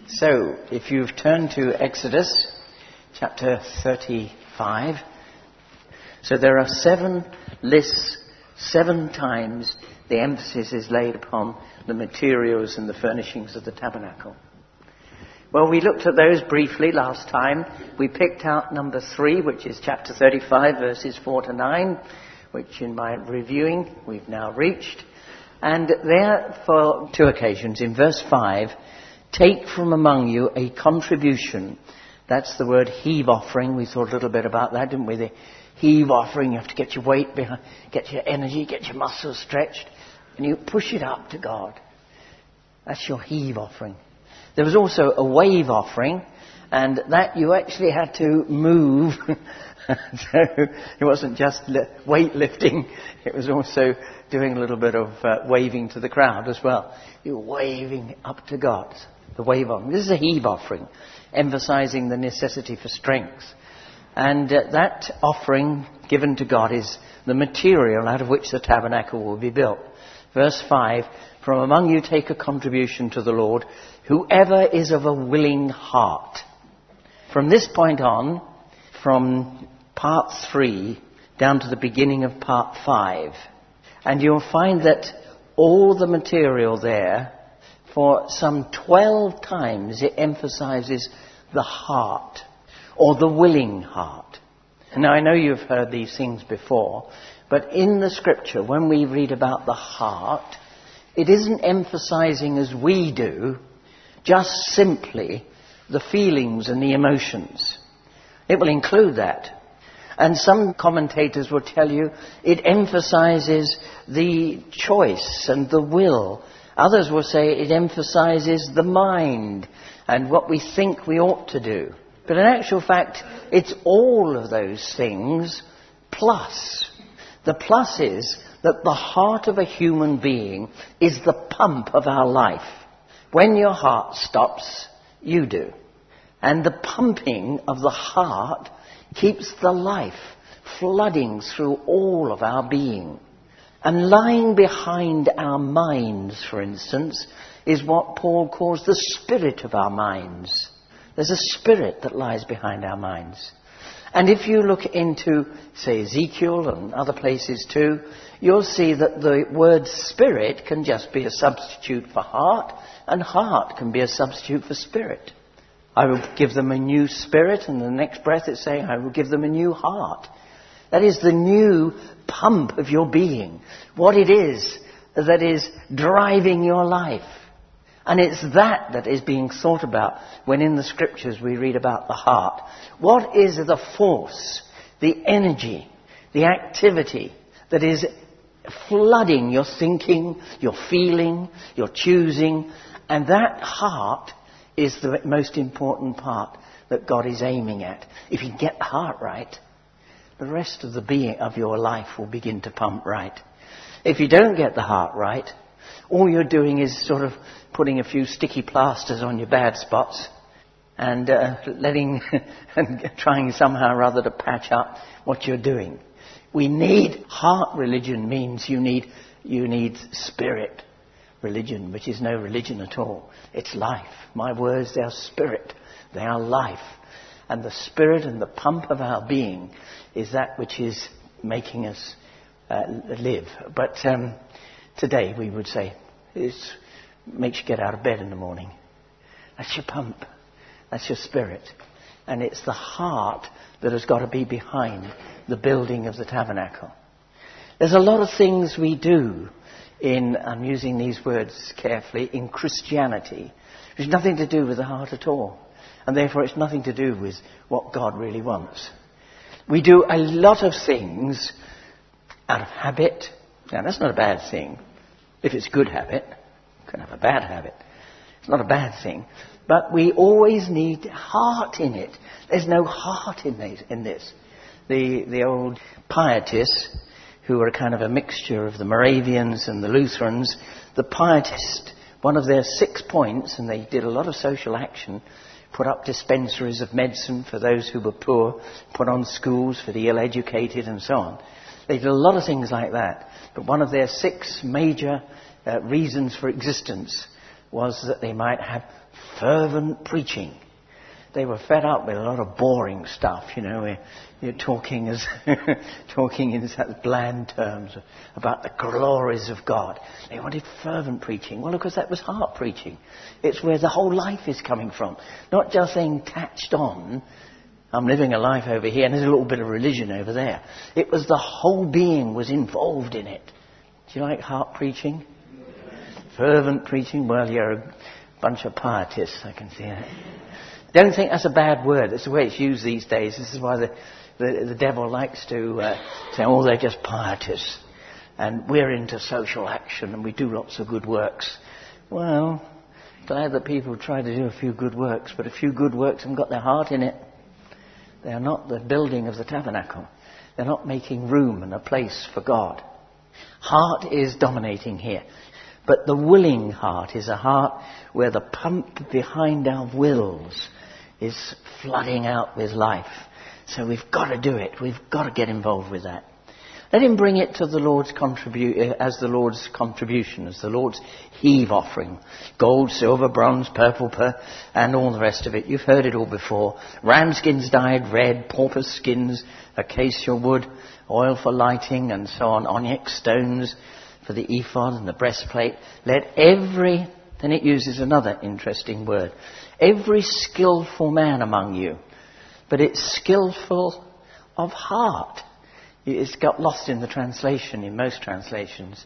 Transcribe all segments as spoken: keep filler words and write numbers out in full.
So, if you've turned to Exodus chapter thirty-five, so there are seven lists, seven times the emphasis is laid upon the materials and the furnishings of the tabernacle. Well, we looked at those briefly last time. We picked out number three, which is chapter thirty-five, verses four to nine, which in my reviewing we've now reached. And there, for two occasions, in verse five, take from among you a contribution. That's the word heave offering. We thought a little bit about that, didn't we? The heave offering, you have to get your weight behind, get your energy, get your muscles stretched, and you push it up to God. That's your heave offering. There was also a wave offering, and that you actually had to move. So it wasn't just weight lifting, it was also doing a little bit of uh, waving to the crowd as well. You're waving up to God. The wave offering. This is a heave offering, emphasizing the necessity for strength. And uh, that offering given to God is the material out of which the tabernacle will be built. Verse five, from among you take a contribution to the Lord, whoever is of a willing heart. From this point on, from part three down to the beginning of part five, and you'll find that all the material there, for some twelve times it emphasizes the heart, or the willing heart. Now I know you've heard these things before, but in the scripture, when we read about the heart, it isn't emphasizing as we do, just simply the feelings and the emotions. It will include that. And some commentators will tell you it emphasizes the choice and the will. Others will say it emphasizes the mind and what we think we ought to do. But in actual fact, it's all of those things plus. The plus is that the heart of a human being is the pump of our life. When your heart stops, you do. And the pumping of the heart keeps the life flooding through all of our being. And lying behind our minds, for instance, is what Paul calls the spirit of our minds. There's a spirit that lies behind our minds. And if you look into, say, Ezekiel and other places too, you'll see that the word spirit can just be a substitute for heart, and heart can be a substitute for spirit. I will give them a new spirit, and the next breath it's saying, I will give them a new heart. That is the new pump of your being. What it is that is driving your life. And it's that that is being thought about when in the scriptures we read about the heart. What is the force, the energy, the activity that is flooding your thinking, your feeling, your choosing? And that heart is the most important part that God is aiming at. If you get the heart right, the rest of the being of your life will begin to pump right. If you don't get the heart right, all you're doing is sort of putting a few sticky plasters on your bad spots and uh, letting and trying somehow or other to patch up what you're doing. We need heart religion means you need you need spirit religion, which is no religion at all. It's life. My words, they are spirit. They are life. And the spirit and the pump of our being is that which is making us uh, live. But um, today we would say it makes you get out of bed in the morning. That's your pump. That's your spirit. And it's the heart that has got to be behind the building of the tabernacle. There's a lot of things we do in, I'm using these words carefully, in Christianity. There's nothing to do with the heart at all. And therefore it's nothing to do with what God really wants. We do a lot of things out of habit. Now that's not a bad thing. If it's a good habit, you can have a bad habit. It's not a bad thing. But we always need heart in it. There's no heart in this. In this. The, the old pietists, who were kind of a mixture of the Moravians and the Lutherans, the pietists, one of their six points, and they did a lot of social action, put up dispensaries of medicine for those who were poor, put on schools for the ill-educated and so on. They did a lot of things like that. But one of their six major uh, reasons for existence was that they might have fervent preaching. They were fed up with a lot of boring stuff, you know, where you're talking as talking in such bland terms about the glories of God. They wanted fervent preaching. Well, because that was heart preaching. It's where the whole life is coming from. Not just saying tatched on, I'm living a life over here and there's a little bit of religion over there. It was the whole being was involved in it. Do you like heart preaching? Fervent preaching? Well, you're a bunch of pietists, I can see that. Don't think that's a bad word. It's the way it's used these days. This is why the, the, the devil likes to uh, say, oh, they're just pietists. And we're into social action and we do lots of good works. Well, glad that people try to do a few good works, but a few good works haven't got their heart in it. They are not the building of the tabernacle. They're not making room and a place for God. Heart is dominating here. But the willing heart is a heart where the pump behind our wills is flooding out with life. So we've got to do it. We've got to get involved with that. Let him bring it to the Lord's contribu- as the Lord's contribution, as the Lord's heave offering. Gold, silver, bronze, purple, per- and all the rest of it. You've heard it all before. Ram skins dyed red, porpoise skins, acacia wood, oil for lighting, and so on, onyx stones for the ephod and the breastplate. Let every, then it uses another interesting word, every skillful man among you, but it's skillful of heart. It's got lost in the translation, in most translations.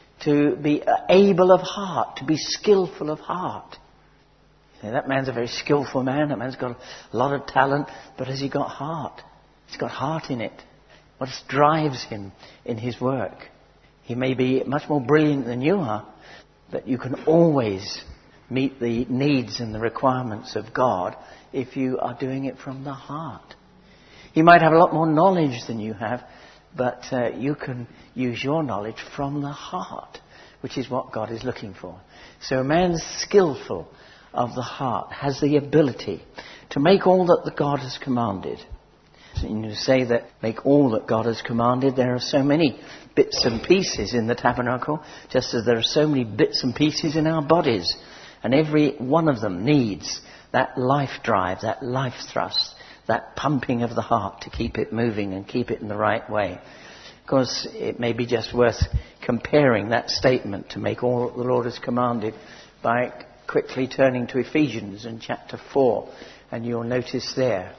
To be able of heart, to be skillful of heart. You know, that man's a very skillful man, that man's got a lot of talent, but has he got heart? He's got heart in it. What drives him in his work? He may be much more brilliant than you are, but you can always meet the needs and the requirements of God if you are doing it from the heart. He might have a lot more knowledge than you have, but uh, you can use your knowledge from the heart, which is what God is looking for. So a man skillful of the heart has the ability to make all that the God has commanded. So you say that make all that God has commanded. There are so many bits and pieces in the tabernacle, just as there are so many bits and pieces in our bodies. And every one of them needs that life drive, that life thrust, that pumping of the heart to keep it moving and keep it in the right way. Of course, it may be just worth comparing that statement to make all that the Lord has commanded by quickly turning to Ephesians in chapter four. And you'll notice there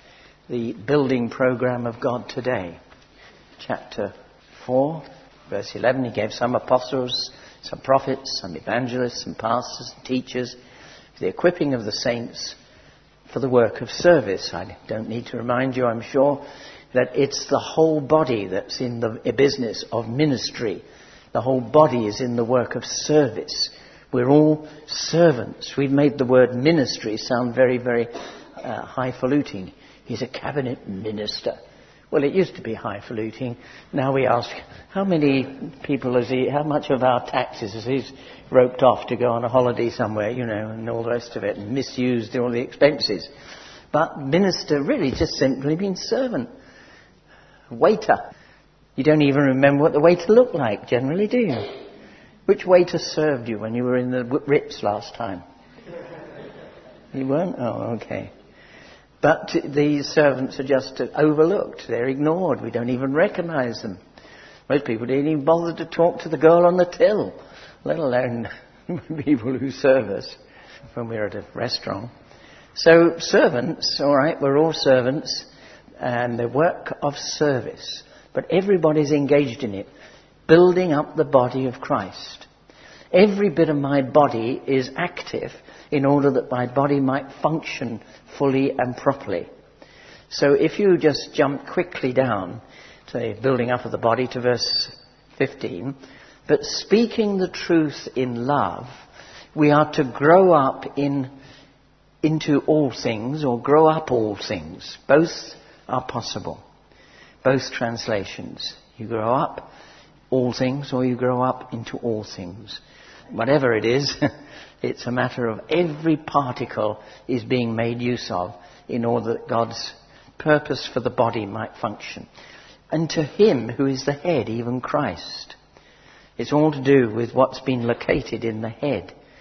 the building program of God today. Chapter four, verse eleven, he gave some apostles, some prophets, some evangelists, some pastors and teachers, for the equipping of the saints for the work of service. I don't need to remind you, I'm sure, that it's the whole body that's in the business of ministry. The whole body is in the work of service. We're all servants. We've made the word ministry sound very, very uh, highfalutin. He's a cabinet minister. Well, it used to be highfalutin. Now we ask, how many people has he, how much of our taxes has he roped off to go on a holiday somewhere, you know, and all the rest of it, and misused all the expenses. But minister really just simply means servant. Waiter. You don't even remember what the waiter looked like, generally, do you? Which waiter served you when you were in the Ritz last time? You weren't? Oh, okay. But these servants are just overlooked. They're ignored. We don't even recognize them. Most people didn't even bother to talk to the girl on the till, let alone people who serve us when we're at a restaurant. So servants, all right, we're all servants, and the work of service. But everybody's engaged in it, building up the body of Christ. Every bit of my body is active in order that my body might function fully and properly. So if you just jump quickly down to the building up of the body to verse fifteen, but speaking the truth in love, we are to grow up in into all things, or grow up all things. Both are possible. Both translations. You grow up all things, or you grow up into all things. Whatever it is, it's a matter of every particle is being made use of in order that God's purpose for the body might function. And to him who is the head, even Christ. It's all to do with what's been located in the head.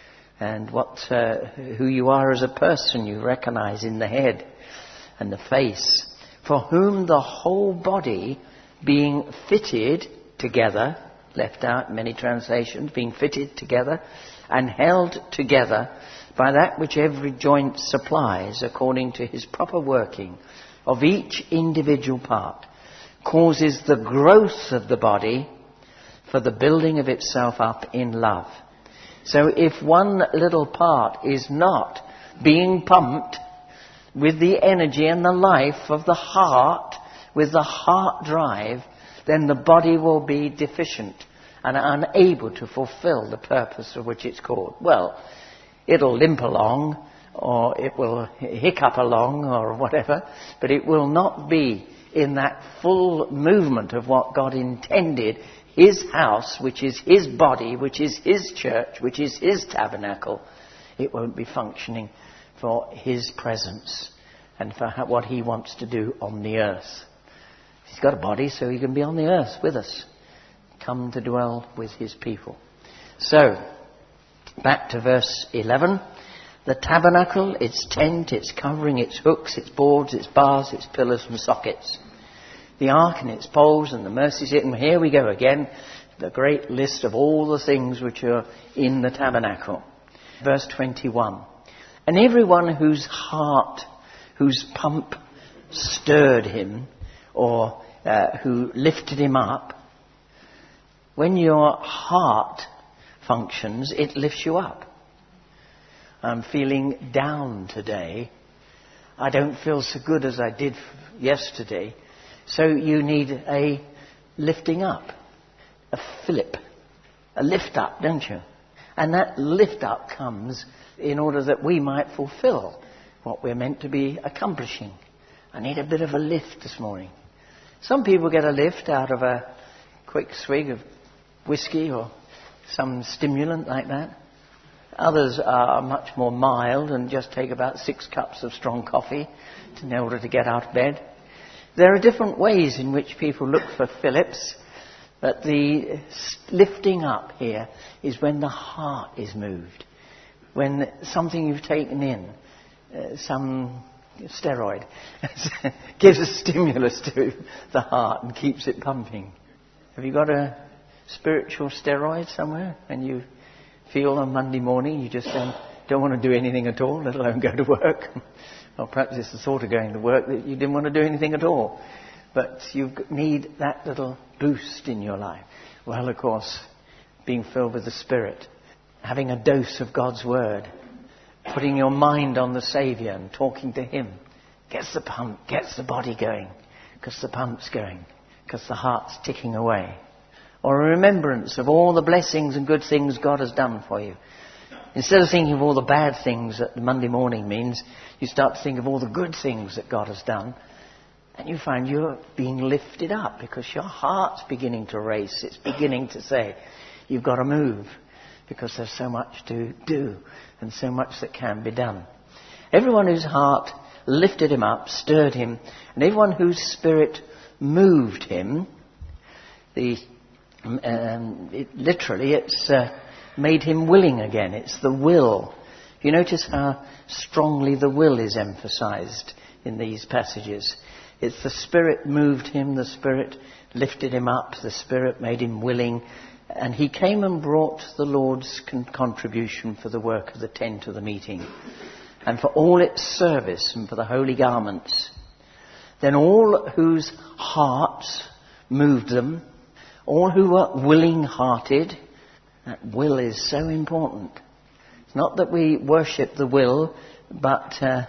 and what uh, who you are as a person you recognize in the head and the face, for whom the whole body being fitted together, left out in many translations, being fitted together and held together by that which every joint supplies according to his proper working of each individual part, causes the growth of the body for the building of itself up in love. So if one little part is not being pumped with the energy and the life of the heart, with the heart drive, then the body will be deficient and unable to fulfill the purpose for which it's called. Well, it'll limp along, or it will hiccup along, or whatever, but it will not be in that full movement of what God intended. His house, which is his body, which is his church, which is his tabernacle, it won't be functioning for his presence and for what he wants to do on the earth. He's got a body, so he can be on the earth with us, come to dwell with his people. So, back to verse eleven. The tabernacle, its tent, its covering, its hooks, its boards, its bars, its pillars and sockets. The ark and its poles and the mercy seat. And here we go again, the great list of all the things which are in the tabernacle. Verse twenty-one. And everyone whose heart, whose pump stirred him, or uh, who lifted him up, when your heart functions, it lifts you up. I'm feeling down today. I don't feel so good as I did yesterday. So you need a lifting up, a fillip, a lift up, don't you? And that lift up comes in order that we might fulfill what we're meant to be accomplishing. I need a bit of a lift this morning. Some people get a lift out of a quick swig of whiskey or some stimulant like that. Others are much more mild and just take about six cups of strong coffee in order to get out of bed. There are different ways in which people look for Phillips, but the lifting up here is when the heart is moved, when something you've taken in, uh, some steroid, gives a stimulus to the heart and keeps it pumping. Have you got a spiritual steroid somewhere and you feel on Monday morning you just don't, don't want to do anything at all, let alone go to work? Or perhaps it's the thought of going to work that you didn't want to do anything at all. But you need that little boost in your life. Well, of course, being filled with the Spirit, having a dose of God's Word, putting your mind on the Saviour and talking to Him, gets the pump, gets the body going, because the pump's going, because the heart's ticking away. Or a remembrance of all the blessings and good things God has done for you. Instead of thinking of all the bad things that Monday morning means, you start to think of all the good things that God has done. And you find you're being lifted up because your heart's beginning to race. It's beginning to say, you've got to move because there's so much to do and so much that can be done. Everyone whose heart lifted him up, stirred him, and everyone whose spirit moved him, the um, it, literally it's... Uh, made him willing again. It's the will. You notice how strongly the will is emphasized in these passages. It's the Spirit moved him, the Spirit lifted him up, the Spirit made him willing, and he came and brought the Lord's con- contribution for the work of the tent of the meeting, and for all its service, and for the holy garments. Then all whose hearts moved them, all who were willing-hearted. That will is so important. It's not that we worship the will, but uh,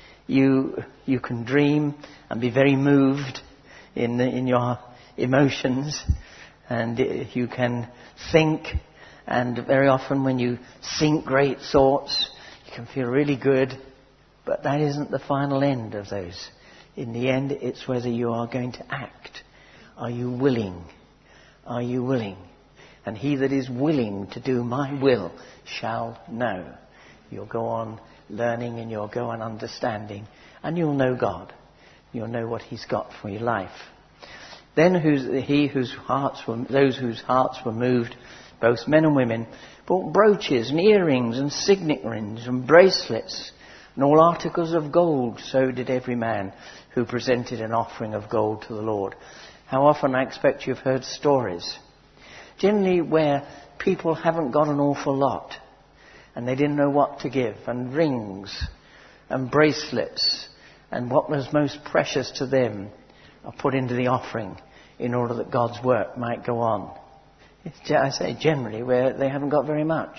you you can dream and be very moved in the, in your emotions, and you can think, and very often when you think great thoughts, you can feel really good, but that isn't the final end of those. In the end, it's whether you are going to act. Are you willing? Are you willing? And he that is willing to do my will shall know. You'll go on learning and you'll go on understanding. And you'll know God. You'll know what he's got for your life. Then who's, he whose hearts were, those whose hearts were moved, both men and women, brought brooches and earrings and signet rings and bracelets and all articles of gold. So did every man who presented an offering of gold to the Lord. How often, I expect you've heard stories, generally where people haven't got an awful lot and they didn't know what to give, and rings and bracelets and what was most precious to them are put into the offering in order that God's work might go on. It's, I say generally where they haven't got very much.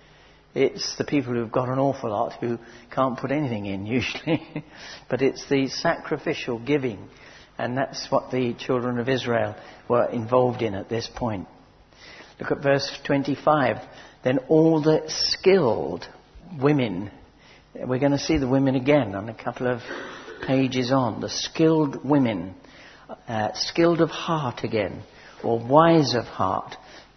It's the people who've got an awful lot who can't put anything in usually. But it's the sacrificial giving, and that's what the children of Israel were involved in at this point. Look at verse twenty-five. Then all the skilled women, we're going to see the women again on a couple of pages on, the skilled women, uh, skilled of heart again, or wise of heart,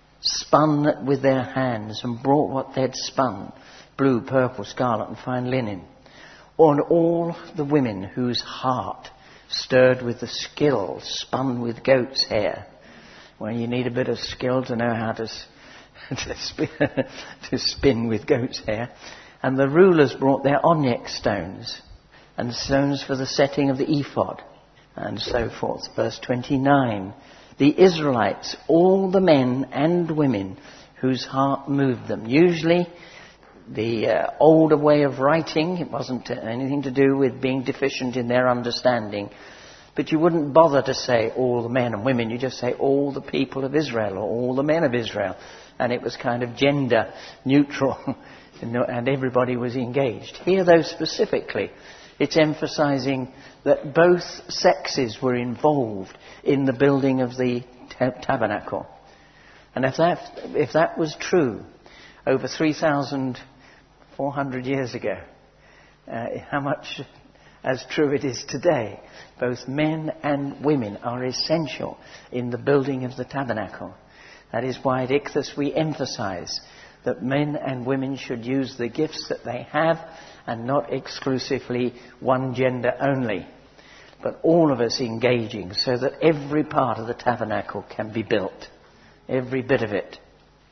spun with their hands and brought what they'd spun, blue, purple, scarlet and fine linen. On all the women whose heart stirred with the skill spun with goat's hair. Well, you need a bit of skill to know how to, to, spin, to spin with goat's hair. And the rulers brought their onyx stones and stones for the setting of the ephod, and so forth. Verse twenty-nine. The Israelites, all the men and women whose heart moved them. Usually the uh, older way of writing, it wasn't anything to do with being deficient in their understanding, but you wouldn't bother to say all the men and women, you just say all the people of Israel or all the men of Israel, and it was kind of gender neutral and everybody was engaged. Here though specifically it's emphasizing that both sexes were involved in the building of the tab- tabernacle. And if that, if that was true over three thousand four hundred years ago, uh, how much as true it is today. Both men and women are essential in the building of the tabernacle. That is why at Ichthus we emphasize that men and women should use the gifts that they have and not exclusively one gender only, but all of us engaging so that every part of the tabernacle can be built, every bit of it.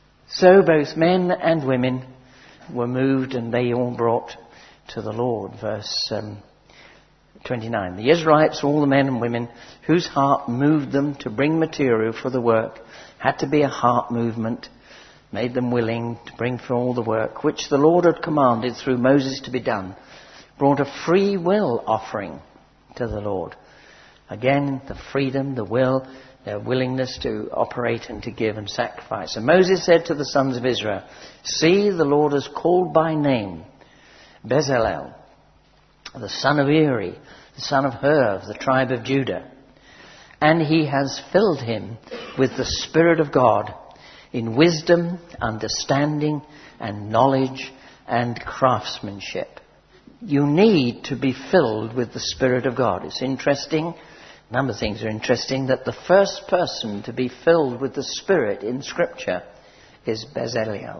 So both men and women were moved and they all brought to the Lord. Verse um, twenty-nine. The Israelites, all the men and women whose heart moved them to bring material for the work, had to be a heart movement, made them willing to bring for all the work, which the Lord had commanded through Moses to be done, brought a free will offering to the Lord. Again, the freedom, the will, their willingness to operate and to give and sacrifice. And Moses said to the sons of Israel, see, the Lord has called by name Bezalel, the son of Uri, the son of Hur, of the tribe of Judah. And he has filled him with the Spirit of God, in wisdom, understanding, and knowledge, and craftsmanship. You need to be filled with the Spirit of God. It's interesting, a number of things are interesting, that the first person to be filled with the Spirit in Scripture is Bezalel.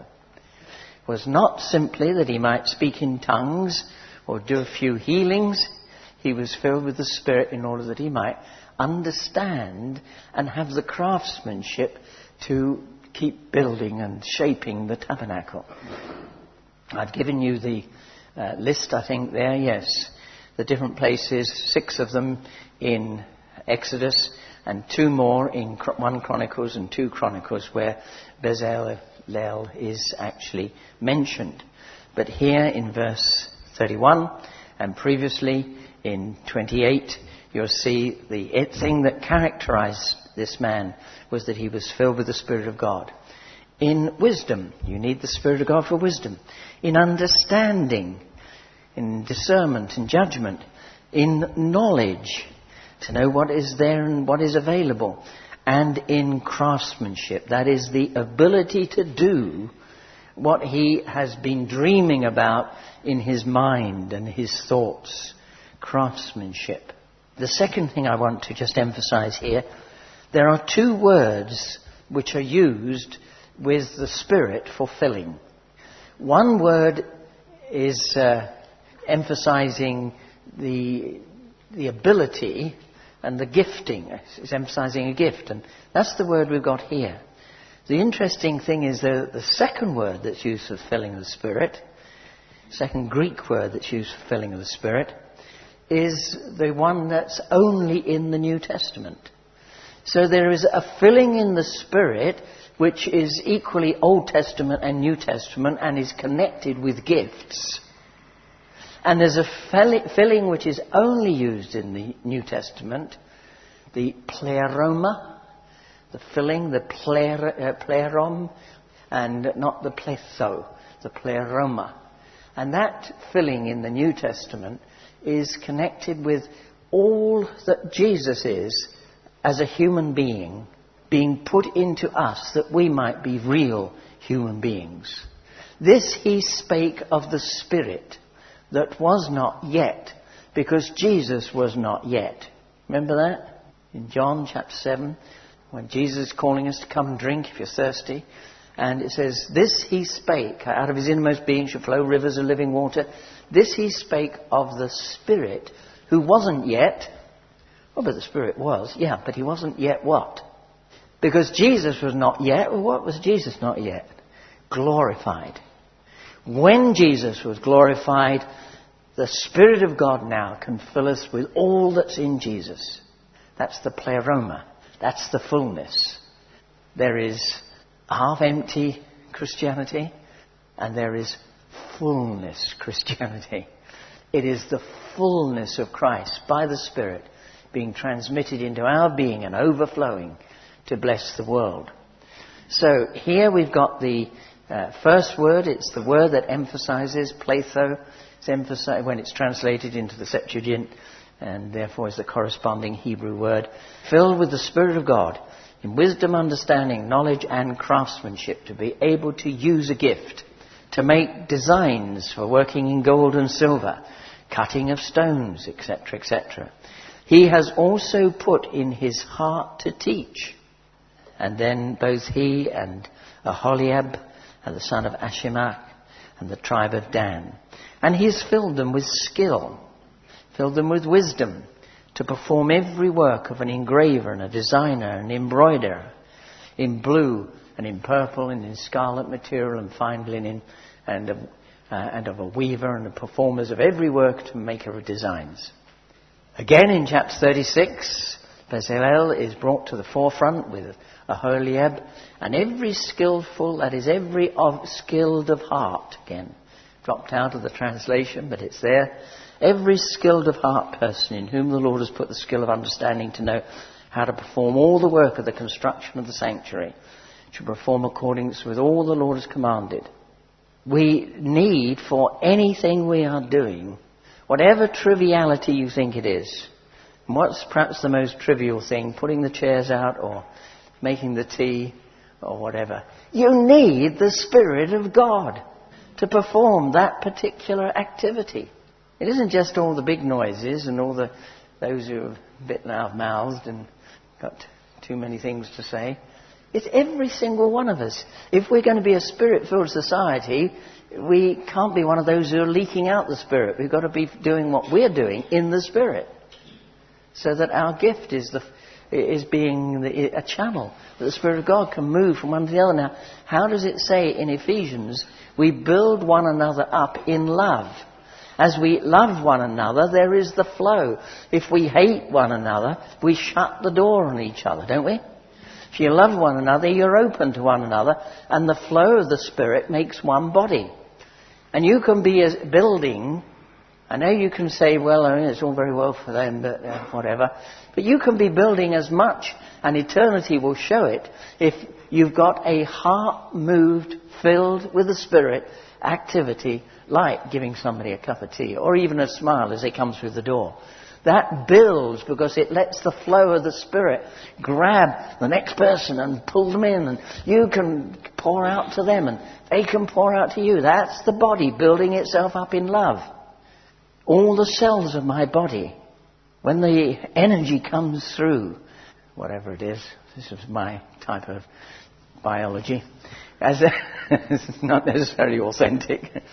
It was not simply that he might speak in tongues or do a few healings. He was filled with the Spirit in order that he might understand and have the craftsmanship to keep building and shaping the tabernacle. I've given you the uh, list, I think, there, yes. The different places, six of them in Exodus and two more in one Chronicles and two Chronicles where Bezalel is actually mentioned. But here in verse thirty-one and previously in twenty-eight, you'll see the thing that characterized this man was that he was filled with the Spirit of God. In wisdom, you need the Spirit of God for wisdom. In understanding, in discernment and judgment. In knowledge, to know what is there and what is available. And in craftsmanship, that is the ability to do what he has been dreaming about in his mind and his thoughts. Craftsmanship. The second thing I want to just emphasize here, there are two words which are used with the Spirit for filling. One word is uh, emphasizing the the ability and the gifting. It's emphasizing a gift, and that's the word we've got here. The interesting thing is that the second word that's used for filling of the Spirit, second Greek word that's used for filling of the Spirit, is the one that's only in the New Testament. So there is a filling in the Spirit which is equally Old Testament and New Testament and is connected with gifts. And there's a filling which is only used in the New Testament, the pleroma, the filling, the pler, uh, plerom, and not the pletho, the pleroma. And that filling in the New Testament is connected with all that Jesus is as a human being being put into us that we might be real human beings. This he spake of the Spirit that was not yet, because Jesus was not yet. Remember that? In John chapter seven, when Jesus is calling us to come and drink if you're thirsty. And it says, this he spake, out of his innermost being shall flow rivers of living water. This he spake of the Spirit, who wasn't yet. Oh, but the Spirit was. Yeah, but he wasn't yet what? Because Jesus was not yet. Well, what was Jesus not yet? Glorified. When Jesus was glorified, the Spirit of God now can fill us with all that's in Jesus. That's the pleroma. That's the fullness. There is half-empty Christianity, and there is fullness Christianity. It is the fullness of Christ by the Spirit being transmitted into our being and overflowing to bless the world. So here we've got the uh, first word. It's the word that emphasizes, pletho. It's emphasized when it's translated into the Septuagint, and therefore is the corresponding Hebrew word. Filled with the Spirit of God, in wisdom, understanding, knowledge and craftsmanship, to be able to use a gift, to make designs for working in gold and silver, cutting of stones, et cetera, et cetera. He has also put in his heart to teach. And then both he and Aholiab, and the son of Ashimach, and the tribe of Dan. And he has filled them with skill, filled them with wisdom, to perform every work of an engraver and a designer and embroiderer, in blue and in purple and in scarlet material and fine linen, and of, uh, and of a weaver and the performers of every work to maker of designs. Again in chapter thirty-six, Bezalel is brought to the forefront with Aholiab, and every skillful, that is every of skilled of heart, again, dropped out of the translation, but it's there. Every skilled of heart person in whom the Lord has put the skill of understanding to know how to perform all the work of the construction of the sanctuary, to perform according with all the Lord has commanded. We need for anything we are doing, whatever triviality you think it is, and what's perhaps the most trivial thing, putting the chairs out or making the tea or whatever, you need the Spirit of God to perform that particular activity. It isn't just all the big noises and all the those who are a bit loud-mouthed and got too many things to say. It's every single one of us. If we're going to be a Spirit-filled society, we can't be one of those who are leaking out the Spirit. We've got to be doing what we're doing in the Spirit, so that our gift is the is being the, a channel that the Spirit of God can move from one to the other. Now, how does it say in Ephesians? We build one another up in love. As we love one another, there is the flow. If we hate one another, we shut the door on each other, don't we? If you love one another, you're open to one another, and the flow of the Spirit makes one body. And you can be a building. I know you can say, well, I mean, it's all very well for them, but uh, whatever. But you can be building as much, and eternity will show it, if you've got a heart-moved, filled with the Spirit activity, like giving somebody a cup of tea, or even a smile as they come through the door. That builds because it lets the flow of the Spirit grab the next person and pull them in, and you can pour out to them and they can pour out to you. That's the body building itself up in love. All the cells of my body, when the energy comes through, whatever it is, this is my type of biology, as a, it's not necessarily authentic,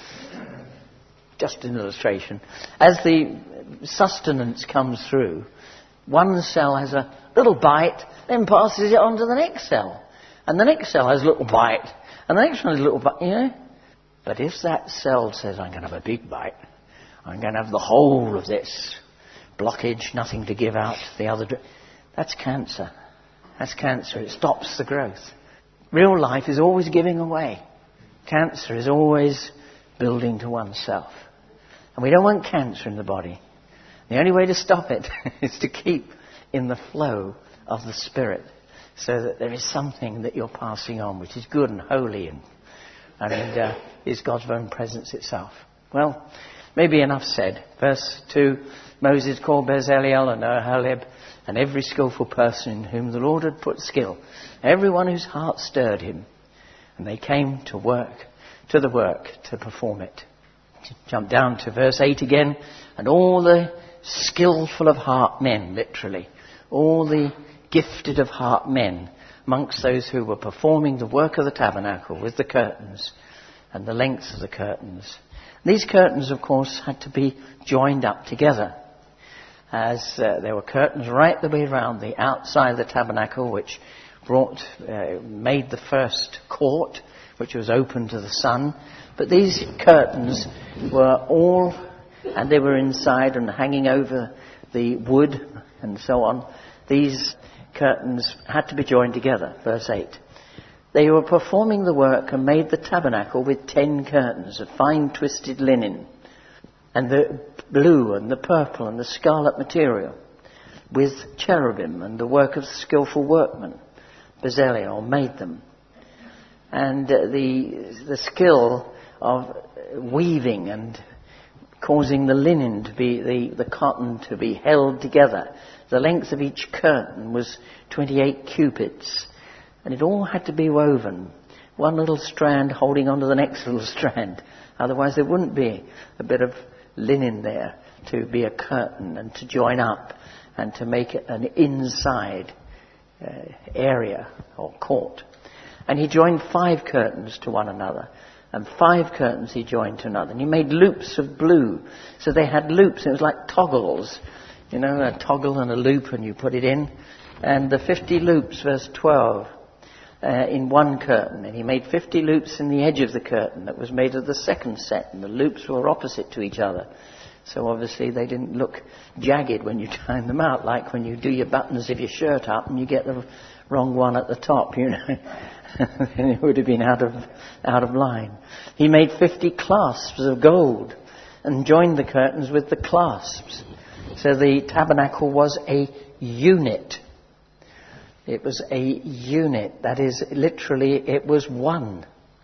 just an illustration. As the sustenance comes through, one cell has a little bite, then passes it on to the next cell. And the next cell has a little bite. And the next one has a little bite, you know. But if that cell says, I'm going to have a big bite, I'm going to have the whole of this blockage, nothing to give out to the other, that's cancer. That's cancer. It stops the growth. Real life is always giving away. Cancer is always building to oneself. And we don't want cancer in the body. The only way to stop it is to keep in the flow of the Spirit, so that there is something that you're passing on which is good and holy and, and uh, is God's own presence itself. Well, maybe enough said. Verse two, Moses called Bezalel and Oholiab and every skillful person in whom the Lord had put skill, everyone whose heart stirred him, and they came to work, to the work to perform it. Jump down to verse eight again, and all the skillful of heart men, literally, all the gifted of heart men amongst those who were performing the work of the tabernacle with the curtains and the length of the curtains. These curtains, of course, had to be joined up together, as uh, there were curtains right the way around the outside of the tabernacle, which brought, uh, made the first court, which was open to the sun. But these curtains were all, and they were inside and hanging over the wood and so on. These curtains had to be joined together. Verse eight. They were performing the work and made the tabernacle with ten curtains of fine twisted linen, and the blue and the purple and the scarlet material, with cherubim, and the work of skillful workmen. Bezalel made them. And uh, the the skill of weaving and causing the linen to be, the, the cotton to be held together. The length of each curtain was twenty-eight cubits. And it all had to be woven. One little strand holding onto the next little strand. Otherwise there wouldn't be a bit of linen there to be a curtain and to join up and to make it an inside uh, area or court. And he joined five curtains to one another. And five curtains he joined to another. And he made loops of blue. So they had loops. It was like toggles. You know, a toggle and a loop, and you put it in. And the fifty loops, verse twelve, uh, in one curtain. And he made fifty loops in the edge of the curtain that was made of the second set. And the loops were opposite to each other. So obviously they didn't look jagged when you tied them out, like when you do your buttons of your shirt up and you get the wrong one at the top, you know. Then it would have been out of out of line. He made fifty clasps of gold and joined the curtains with the clasps. So the tabernacle was a unit. It was a unit. That is, literally, it was one.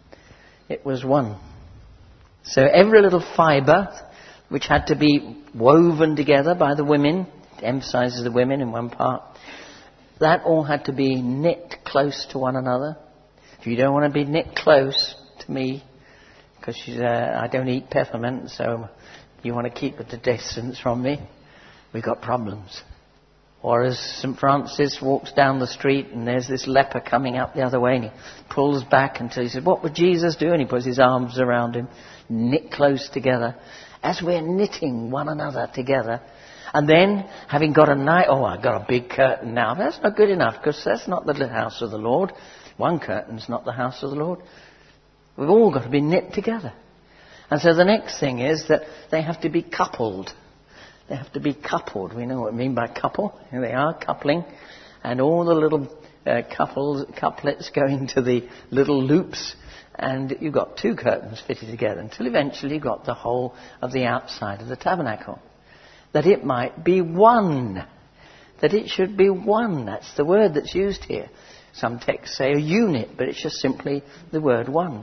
It was one. So every little fibre, which had to be woven together by the women, it emphasises the women in one part, that all had to be knit close to one another. If you don't want to be knit close to me, because uh, I don't eat peppermint, so you want to keep at a distance from me, we've got problems. Or as Saint Francis walks down the street and there's this leper coming up the other way and he pulls back until he says, what would Jesus do? And he puts his arms around him, knit close together, as we're knitting one another together. And then, having got a night, oh, I've got a big curtain now. That's not good enough, because that's not the house of the Lord. One curtain's not the house of the Lord. We've all got to be knit together. And so the next thing is that they have to be coupled. They have to be coupled. We know what we mean by couple. Here they are, coupling. And all the little uh, couples, couplets go into the little loops. And you've got two curtains fitted together until eventually you've got the whole of the outside of the tabernacle. That it might be one. That it should be one. That's the word that's used here. Some texts say a unit, but it's just simply the word one.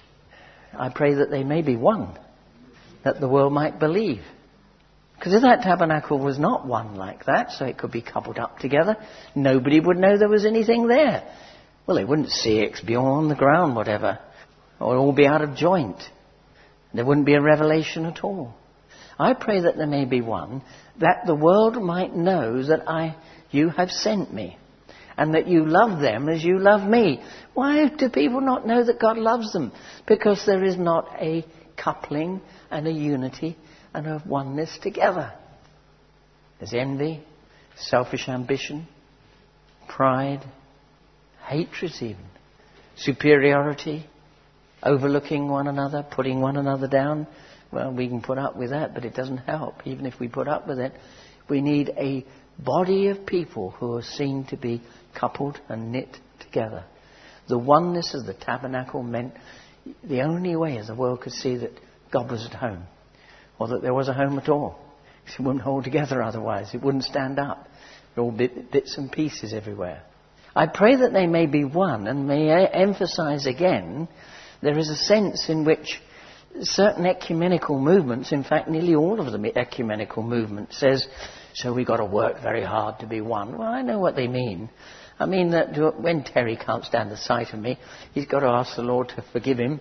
I pray that they may be one, that the world might believe. Because if that tabernacle was not one like that, so it could be coupled up together, nobody would know there was anything there. Well, they wouldn't see it be all on the ground, whatever. Or it would all be out of joint. There wouldn't be a revelation at all. I pray that there may be one, that the world might know that I, you have sent me, and that you love them as you love me. Why do people not know that God loves them? Because there is not a coupling and a unity and a oneness together. There's envy, selfish ambition, pride, hatred even. Superiority? Overlooking one another? Putting one another down? Well, we can put up with that, but it doesn't help. Even if we put up with it, we need a body of people who are seen to be coupled and knit together. The oneness of the tabernacle meant the only way as the world could see that God was at home, or that there was a home at all. It wouldn't hold together otherwise. It wouldn't stand up. There are all bit, bits and pieces everywhere. I pray that they may be one, and may I emphasize again, there is a sense in which certain ecumenical movements, in fact nearly all of the ecumenical movement says, so we've got to work very hard to be one. Well, I know what they mean. I mean that when Terry can't stand the sight of me, he's got to ask the Lord to forgive him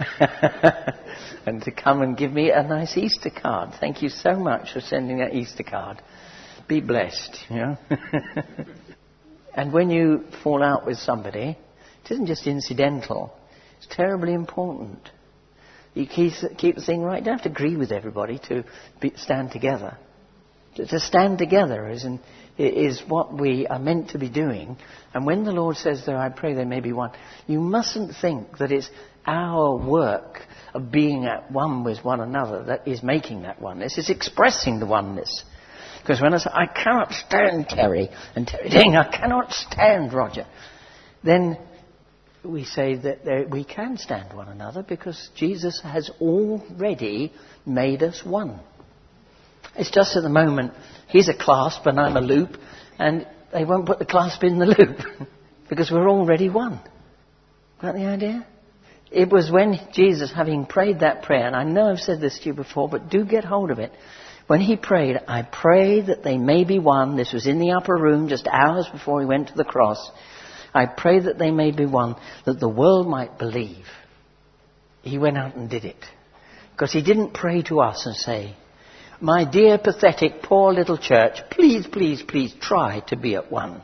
and to come and give me a nice Easter card. Thank you so much for sending that Easter card. Be blessed, you know. And when you fall out with somebody, it isn't just incidental. It's terribly important. You keep, keep the thing right. You don't have to agree with everybody to be, stand together. To, to stand together is, in, is what we are meant to be doing. And when the Lord says there, I pray they may be one, you mustn't think that it's our work of being at one with one another that is making that oneness. It's expressing the oneness. Because when I say, I cannot stand Terry, and Terry saying, I cannot stand Roger, then we say that there, we can stand one another because Jesus has already made us one. It's just at the moment, he's a clasp and I'm a loop, and they won't put the clasp in the loop because we're already one. Got the idea? It was when Jesus, having prayed that prayer, and I know I've said this to you before, but do get hold of it. When he prayed, I pray that they may be one. This was in the upper room just hours before he went to the cross. I pray that they may be one, that the world might believe. He went out and did it. Because he didn't pray to us and say, my dear, pathetic, poor little church, please, please, please try to be at one.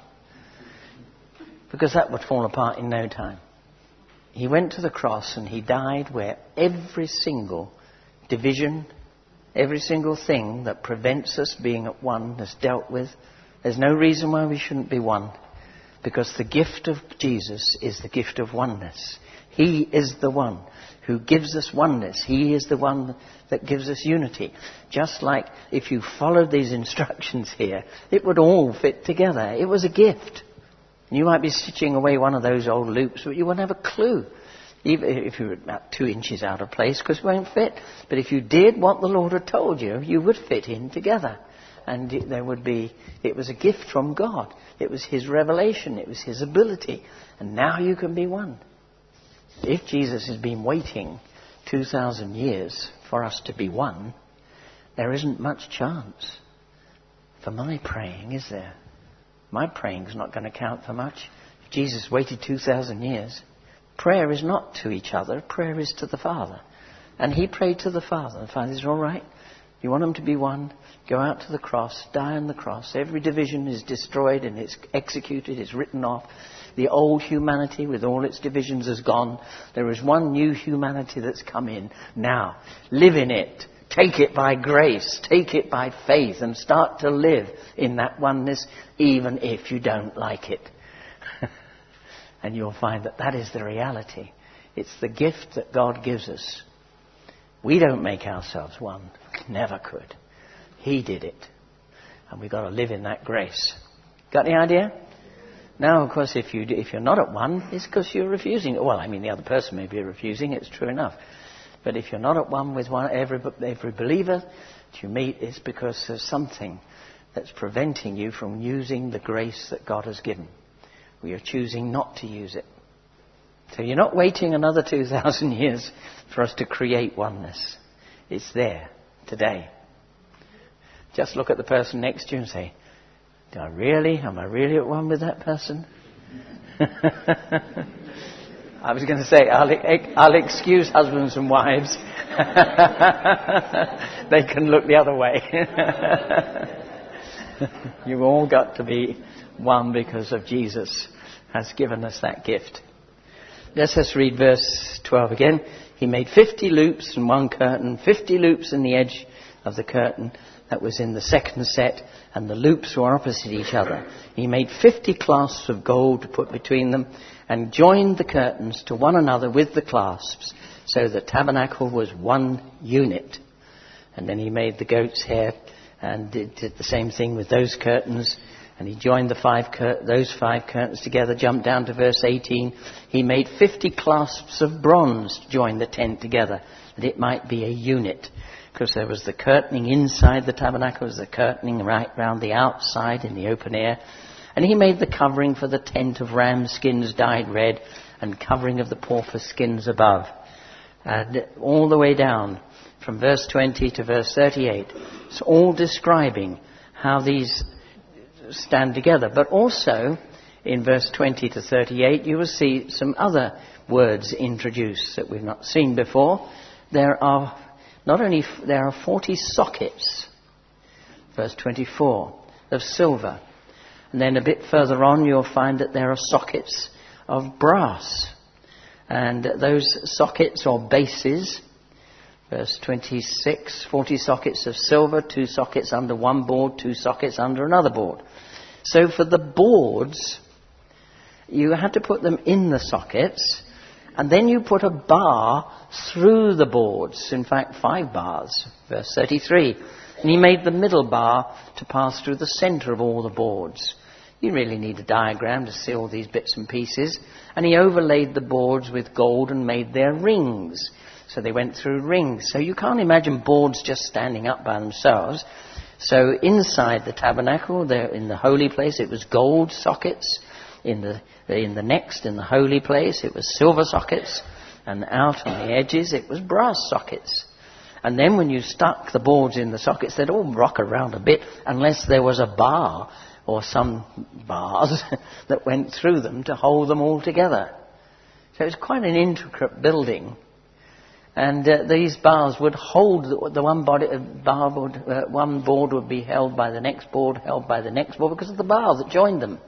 Because that would fall apart in no time. He went to the cross and he died where every single division, every single thing that prevents us being at one is dealt with. There's no reason why we shouldn't be one. Because the gift of Jesus is the gift of oneness. He is the one who gives us oneness. He is the one that gives us unity. Just like if you followed these instructions here, it would all fit together. It was a gift. You might be stitching away one of those old loops, but you wouldn't have a clue. Even if you were about two inches out of place, because it won't fit. But if you did what the Lord had told you, you would fit in together. And it, there would be, it was a gift from God. It was his revelation. It was his ability. And now you can be one. If Jesus has been waiting two thousand years for us to be one, there isn't much chance for my praying, is there? My praying is not going to count for much. If Jesus waited two thousand years, prayer is not to each other. Prayer is to the Father. And he prayed to the Father. The Father said, all right, you want them to be one? Go out to the cross, die on the cross. Every division is destroyed and it's executed, it's written off. The old humanity with all its divisions is gone. There is one new humanity that's come in. Now, live in it. Take it by grace. Take it by faith and start to live in that oneness even if you don't like it. And you'll find that that is the reality. It's the gift that God gives us. We don't make ourselves one. Never could. He did it. And we've got to live in that grace. Got the idea? Now, of course, if, you, if you're not at one, it's because you're refusing. Well, I mean, the other person may be refusing. It's true enough. But if you're not at one with one, every, every believer that you meet, it's because there's something that's preventing you from using the grace that God has given. Or you're choosing not to use it. So you're not waiting another two thousand years for us to create oneness. It's there today. Just look at the person next to you and say, do I really, am I really at one with that person? I was going to say, I'll, I'll excuse husbands and wives. They can look the other way. You've all got to be one because of Jesus has given us that gift. Let's just read verse twelve again. He made fifty loops in one curtain, fifty loops in the edge of the curtain, that was in the second set, and the loops were opposite each other. He made fifty clasps of gold to put between them, and joined the curtains to one another with the clasps, so the tabernacle was one unit. And then he made the goat's hair, and did, did the same thing with those curtains. And he joined the five cur- those five curtains together. Jump down to verse eighteen. He made fifty clasps of bronze to join the tent together, that it might be a unit. Because there was the curtaining inside the tabernacle, there was the curtaining right round the outside in the open air. And he made the covering for the tent of ram skins dyed red, and covering of the porpoise skins above. And all the way down from verse twenty to verse thirty-eight. It's all describing how these stand together. But also in verse twenty to thirty-eight you will see some other words introduced that we've not seen before. There are not only there are forty sockets, verse twenty-four, of silver. And then a bit further on you'll find that there are sockets of brass. And those sockets or bases, verse twenty-six, forty sockets of silver, two sockets under one board, two sockets under another board. So for the boards, you had to put them in the sockets, and then you put a bar through the boards. In fact, five bars, verse thirty-three. And he made the middle bar to pass through the centre of all the boards. You really need a diagram to see all these bits and pieces. And he overlaid the boards with gold and made their rings. So they went through rings. So you can't imagine boards just standing up by themselves. So inside the tabernacle, there in the holy place, it was gold sockets. In the in the next, in the holy place, it was silver sockets. And out on the edges, it was brass sockets. And then when you stuck the boards in the sockets, they'd all rock around a bit unless there was a bar or some bars that went through them to hold them all together. So it's quite an intricate building. And uh, these bars would hold the, the one body, uh, bar would, uh, one board would be held by the next board, held by the next board, because of the bar that joined them.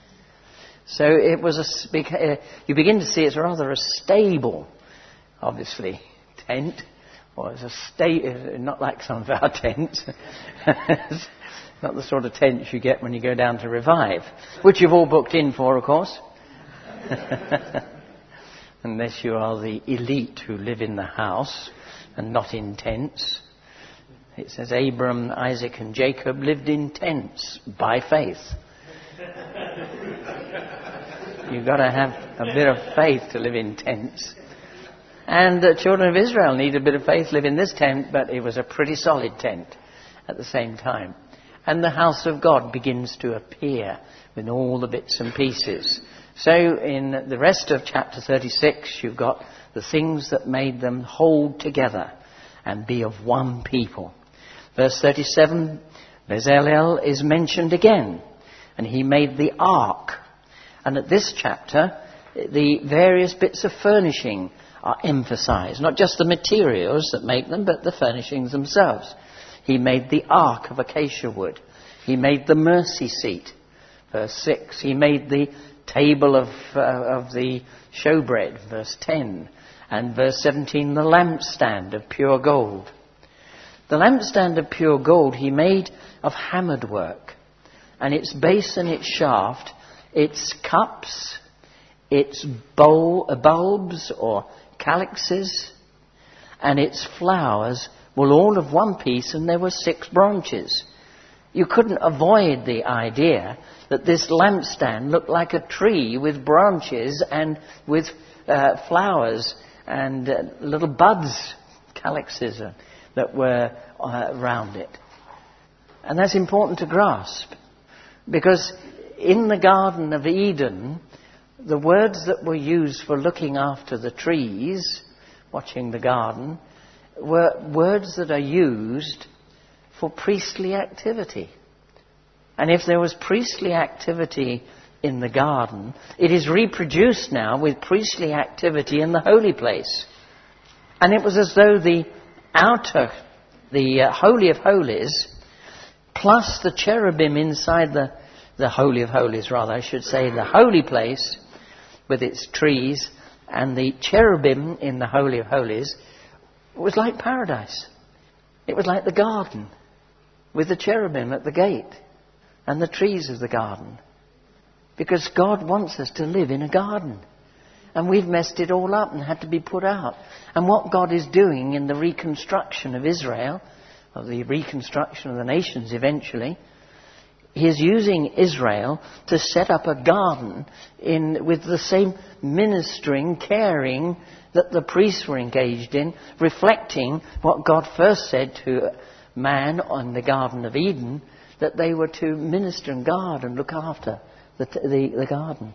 So it was a, uh, you begin to see it's rather a stable, obviously, tent. Or it's a sta- not like some of our tents. Not the sort of tents you get when you go down to Revive, which you've all booked in for, of course. Unless you are the elite who live in the house and not in tents. It says Abram, Isaac and Jacob lived in tents by faith. You've got to have a bit of faith to live in tents. And the children of Israel need a bit of faith to live in this tent, but it was a pretty solid tent at the same time. And the house of God begins to appear with all the bits and pieces. So in the rest of chapter thirty-six, you've got the things that made them hold together and be of one people. Verse thirty-seven, Bezalel is mentioned again, and he made the ark. And at this chapter, the various bits of furnishing are emphasized. Not just the materials that make them, but the furnishings themselves. He made the ark of acacia wood. He made the mercy seat. Verse six. He made the table of, uh, of the showbread. Verse ten. And verse seventeen, the lampstand of pure gold. The lampstand of pure gold he made of hammered work. And its base and its shaft, its cups, its bowl, uh, bulbs or calyxes, and its flowers were all of one piece, and there were six branches. You couldn't avoid the idea that this lampstand looked like a tree with branches and with uh, flowers and uh, little buds, calyxes, uh, that were uh, around it. And that's important to grasp, because in the Garden of Eden, the words that were used for looking after the trees, watching the garden, were words that are used for priestly activity. And if there was priestly activity in the garden, it is reproduced now with priestly activity in the holy place. And it was as though the outer, the uh, Holy of Holies, plus the cherubim inside the, the Holy of Holies, rather, I should say, the holy place, with its trees, and the cherubim in the Holy of Holies, was like paradise. It was like the garden. with the cherubim at the gate and the trees of the garden. Because God wants us to live in a garden. And we've messed it all up and had to be put out. And what God is doing in the reconstruction of Israel, or the reconstruction of the nations eventually, He is using Israel to set up a garden in, with the same ministering, caring that the priests were engaged in, reflecting what God first said to man on the Garden of Eden, that they were to minister and guard and look after the, the, the garden.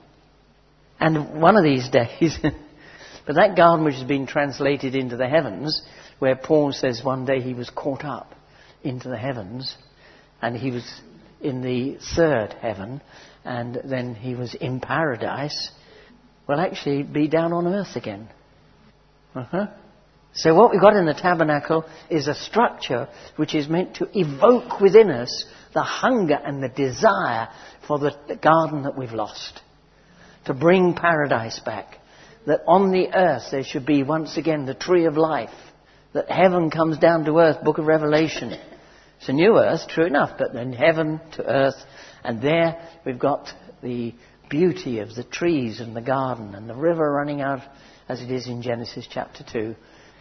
And one of these days, but that garden which has been translated into the heavens, where Paul says one day he was caught up into the heavens, and he was in the third heaven, and then he was in paradise, will actually be down on earth again. Uh-huh. So what we've got in the tabernacle is a structure which is meant to evoke within us the hunger and the desire for the garden that we've lost. To bring paradise back. That on the earth there should be once again the tree of life. That heaven comes down to earth, Book of Revelation. It's a new earth, true enough, but then heaven to earth. And there we've got the beauty of the trees and the garden and the river running out as it is in Genesis chapter two.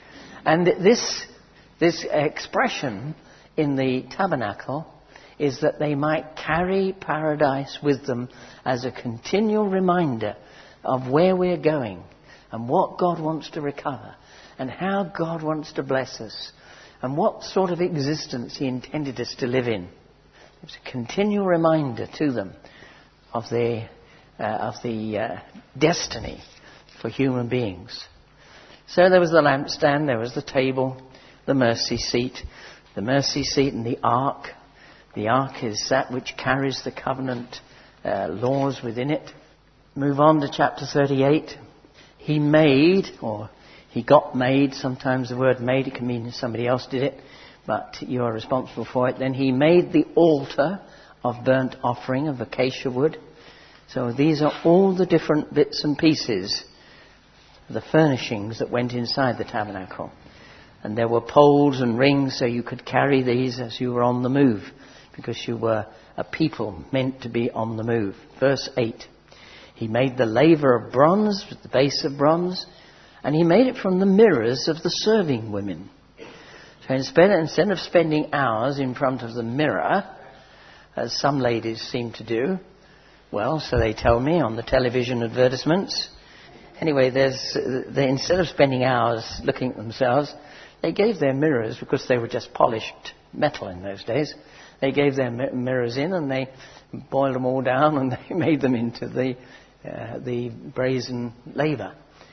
And this, this expression in the tabernacle is that they might carry paradise with them as a continual reminder of where we're going and what God wants to recover and how God wants to bless us and what sort of existence He intended us to live in. It's a continual reminder to them of the, uh, of the uh, destiny for human beings. So there was the lampstand, there was the table, the mercy seat, the mercy seat and the ark. The ark is that which carries the covenant uh, laws within it. Move on to chapter thirty-eight. He made, or he got made, sometimes the word made, it can mean somebody else did it, but you are responsible for it. Then he made the altar of burnt offering of acacia wood. So these are all the different bits and pieces, the furnishings that went inside the tabernacle. And there were poles and rings so you could carry these as you were on the move, because you were a people meant to be on the move. Verse eight. He made the laver of bronze with the base of bronze, and he made it from the mirrors of the serving women. So instead of spending hours in front of the mirror, as some ladies seem to do, well, so they tell me on the television advertisements. Anyway, there's they, instead of spending hours looking at themselves, they gave their mirrors, because they were just polished metal in those days, they gave their mirrors in and they boiled them all down and they made them into the uh, the brazen laver.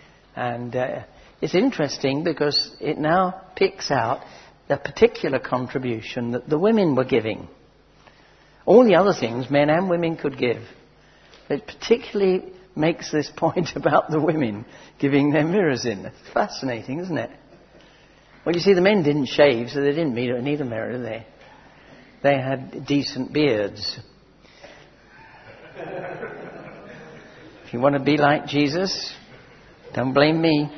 And uh, it's interesting because it now picks out the particular contribution that the women were giving. All the other things men and women could give. It particularly makes this point about the women giving their mirrors in. It's fascinating, isn't it? Well, you see, the men didn't shave, so they didn't need a mirror, did they? They had decent beards. If you want to be like Jesus, don't blame me.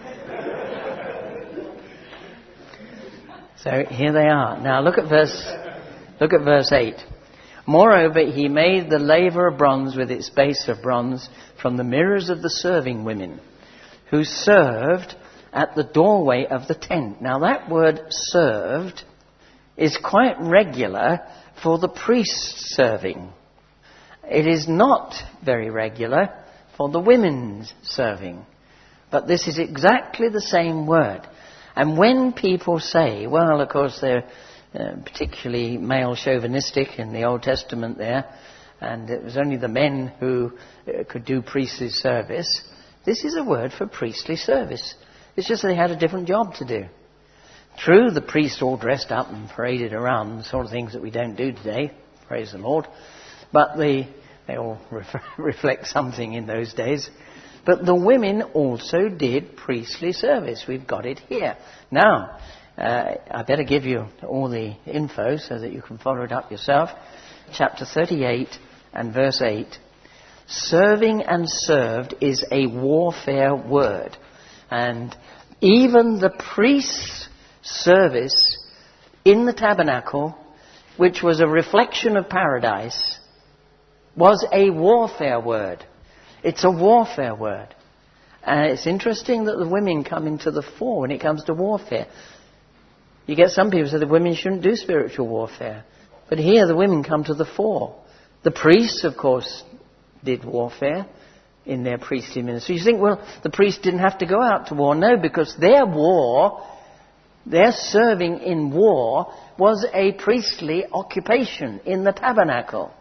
So here they are. Now look at verse, look at verse eight. Moreover, he made the laver of bronze with its base of bronze from the mirrors of the serving women, who served at the doorway of the tent. Now that word served is quite regular for the priests serving. It is not very regular for the women's serving. But this is exactly the same word. And when people say, well, of course, they're uh, particularly male chauvinistic in the Old Testament there, and it was only the men who uh, could do priestly service, this is a word for priestly service. It's just that they had a different job to do. True, the priests all dressed up and paraded around, the sort of things that we don't do today, praise the Lord, but the, they all ref- reflect something in those days. But the women also did priestly service. We've got it here. Now, uh, I better give you all the info so that you can follow it up yourself. Chapter thirty-eight and verse eight. Serving and served is a warfare word. And even the priest's service in the tabernacle which was a reflection of paradise, was a warfare word. It's a warfare word. And it's interesting that the women come into the fore when it comes to warfare. You get some people who say the women shouldn't do spiritual warfare. But here the women come to the fore. The priests, of course, did warfare in their priestly ministry. You think, well, the priests didn't have to go out to war. No, because their war, their serving in war, was a priestly occupation in the tabernacle.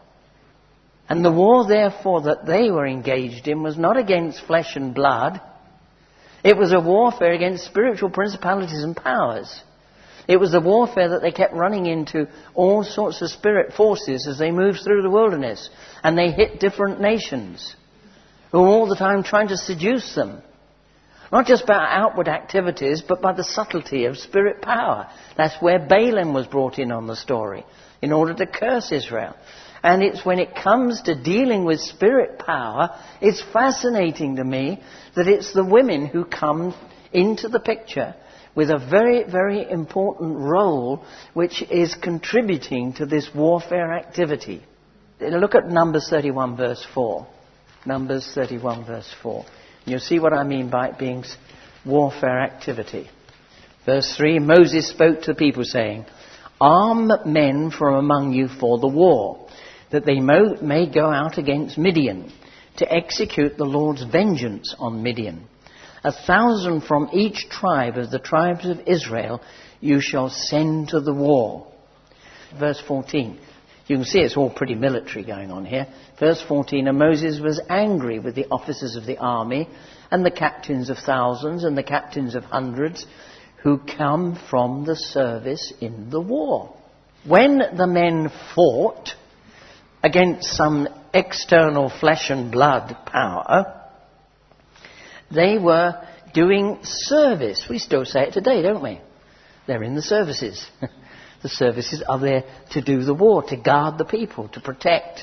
And the war, therefore, that they were engaged in was not against flesh and blood. It was a warfare against spiritual principalities and powers. It was the warfare that they kept running into all sorts of spirit forces as they moved through the wilderness. And they hit different nations who were all the time trying to seduce them. Not just by outward activities, but by the subtlety of spirit power. That's where Balaam was brought in on the story, in order to curse Israel. And it's when it comes to dealing with spirit power, it's fascinating to me that it's the women who come into the picture with a very, very important role which is contributing to this warfare activity. Look at Numbers thirty-one verse four. Numbers thirty-one verse four. You'll see what I mean by it being warfare activity. Verse three, Moses spoke to the people saying, arm men from among you for the war, that they may go out against Midian, to execute the Lord's vengeance on Midian. A thousand from each tribe of the tribes of Israel you shall send to the war. Verse fourteen. You can see it's all pretty military going on here. Verse fourteen, and Moses was angry with the officers of the army and the captains of thousands and the captains of hundreds who come from the service in the war. When the men fought against some external flesh and blood power, they were doing service. We still say it today, don't we? They're in the services. The services are there to do the war, to guard the people, to protect.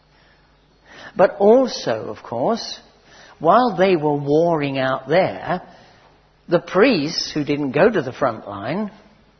But also, of course, while they were warring out there, the priests who didn't go to the front line,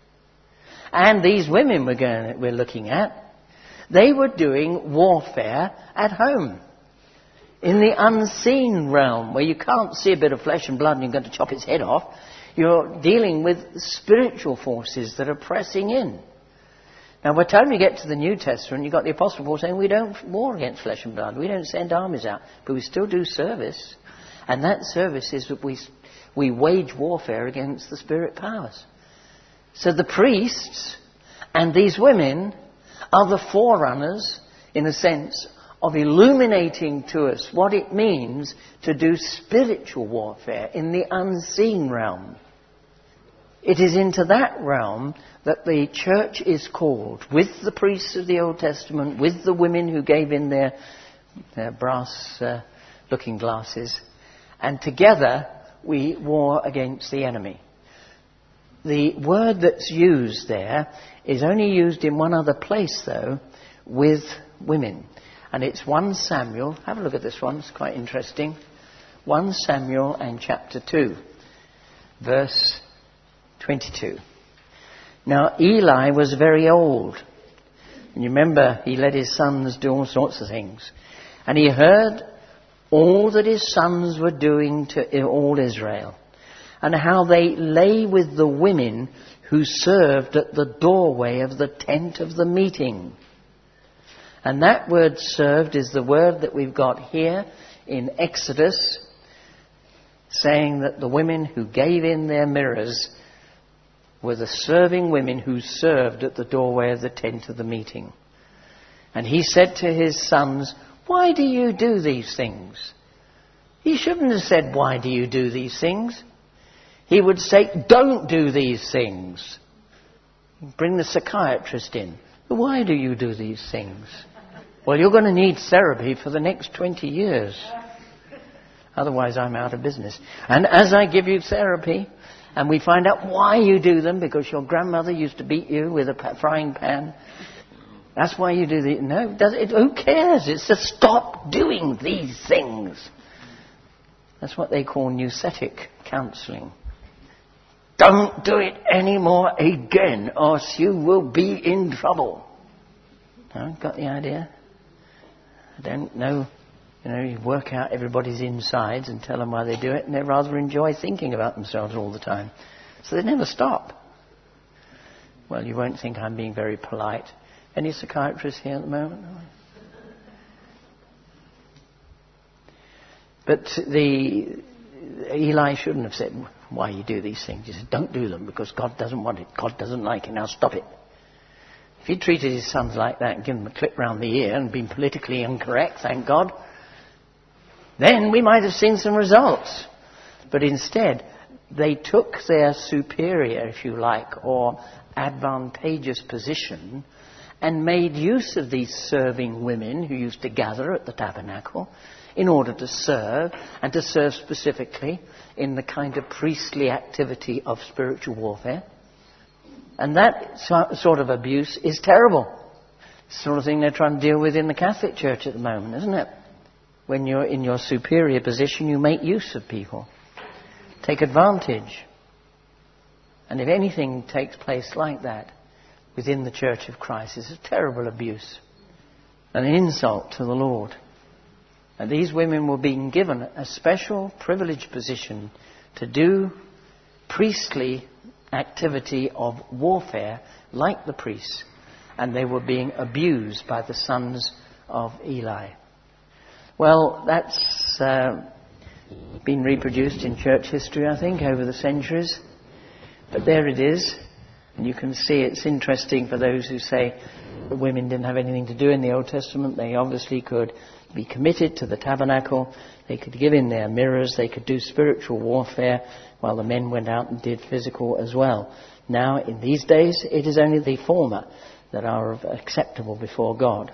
and these women we're, going, we're looking at, they were doing warfare at home. In the unseen realm, where you can't see a bit of flesh and blood and you're going to chop its head off, you're dealing with spiritual forces that are pressing in. Now, by the time you get to the New Testament, you've got the Apostle Paul saying we don't war against flesh and blood. We don't send armies out, but we still do service. And that service is that we, we wage warfare against the spirit powers. So the priests and these women are the forerunners, in a sense, of illuminating to us what it means to do spiritual warfare in the unseen realm. It is into that realm that the church is called, with the priests of the Old Testament, with the women who gave in their, their brass uh, looking glasses, and together we war against the enemy. The word that's used there is only used in one other place, though, with women. And it's First Samuel. Have a look at this one. It's quite interesting. First Samuel and chapter two, verse twenty-two. Now Eli was very old. And you remember he let his sons do all sorts of things. And he heard all that his sons were doing to all Israel. And how they lay with the women who served at the doorway of the tent of the meeting. And that word served is the word that we've got here in Exodus, saying that the women who gave in their mirrors were the serving women who served at the doorway of the tent of the meeting. And he said to his sons, why do you do these things? He shouldn't have said, why do you do these things? He would say, don't do these things. Bring the psychiatrist in. Why do you do these things? Well, you're going to need therapy for the next twenty years. Otherwise, I'm out of business. And as I give you therapy, and we find out why you do them, because your grandmother used to beat you with a frying pan, that's why you do the... No, does it, who cares? It's to stop doing these things. That's what they call nouthetic counselling. Don't do it anymore again, or else you will be in trouble. No, got the idea? I don't know. You know, you work out everybody's insides and tell them why they do it, and they rather enjoy thinking about themselves all the time. So they never stop. Well, you won't think I'm being very polite. Any psychiatrists here at the moment? But the Eli shouldn't have said, why you do these things. He said, don't do them because God doesn't want it. God doesn't like it. Now stop it. If he'd treated his sons like that and given them a clip round the ear and been politically incorrect, thank God, then we might have seen some results. But instead, they took their superior, if you like, or advantageous position and made use of these serving women who used to gather at the tabernacle in order to serve, and to serve specifically in the kind of priestly activity of spiritual warfare. And that so, sort of abuse is terrible. It's the sort of thing they're trying to deal with in the Catholic Church at the moment, isn't it? When you're in your superior position, you make use of people. Take advantage. And if anything takes place like that within the Church of Christ, it's a terrible abuse. An insult to the Lord. And these women were being given a special privileged position to do priestly activity of warfare like the priests. And they were being abused by the sons of Eli. Well, that's uh, been reproduced in church history, I think, over the centuries. But there it is. And you can see it's interesting for those who say the women didn't have anything to do in the Old Testament. They obviously could be committed to the tabernacle. They could give in their mirrors. They could do spiritual warfare while the men went out and did physical as well. Now, in these days, it is only the former that are acceptable before God.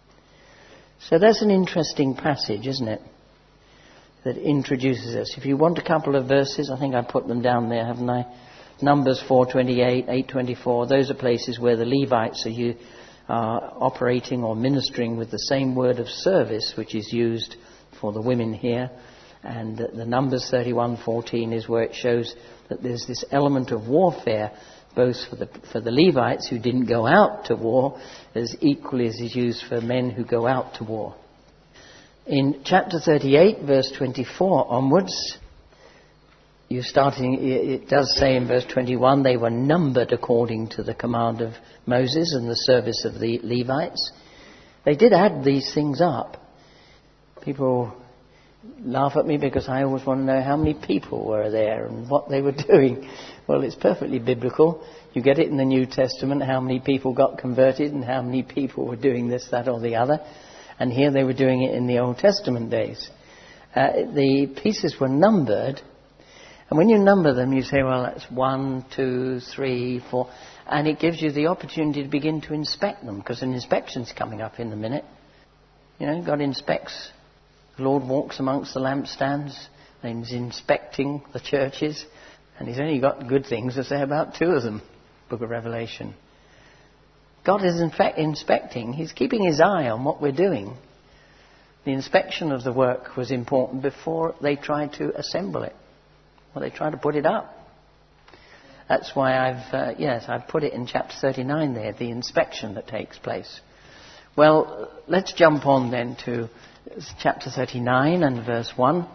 So that's an interesting passage, isn't it? That introduces us. If you want a couple of verses, I think I put them down there, haven't I? Numbers four twenty-eight, eight twenty-four, those are places where the Levites are you, uh, operating or ministering with the same word of service which is used for the women here. And uh, the Numbers thirty-one fourteen is where it shows that there's this element of warfare both for the for the Levites who didn't go out to war as equally as is used for men who go out to war. In chapter thirty-eight, verse twenty-four onwards, you starting, it does say in verse twenty-one, they were numbered according to the command of Moses and the service of the Levites. They did add these things up. People laugh at me because I always want to know how many people were there and what they were doing. Well, it's perfectly biblical. You get it in the New Testament, how many people got converted and how many people were doing this, that or the other. And here they were doing it in the Old Testament days. Uh, the pieces were numbered. And when you number them, you say, well, that's one, two, three, four. And it gives you the opportunity to begin to inspect them, because an inspection's coming up in a minute. You know, God inspects. The Lord walks amongst the lampstands, and He's inspecting the churches. And He's only got good things to say about two of them, Book of Revelation. God is in fact inspecting. He's keeping His eye on what we're doing. The inspection of the work was important before they tried to assemble it. Well, they tried to put it up. That's why I've, uh, yes, I've put it in chapter thirty-nine there, the inspection that takes place. Well, let's jump on then to chapter thirty-nine and verse one.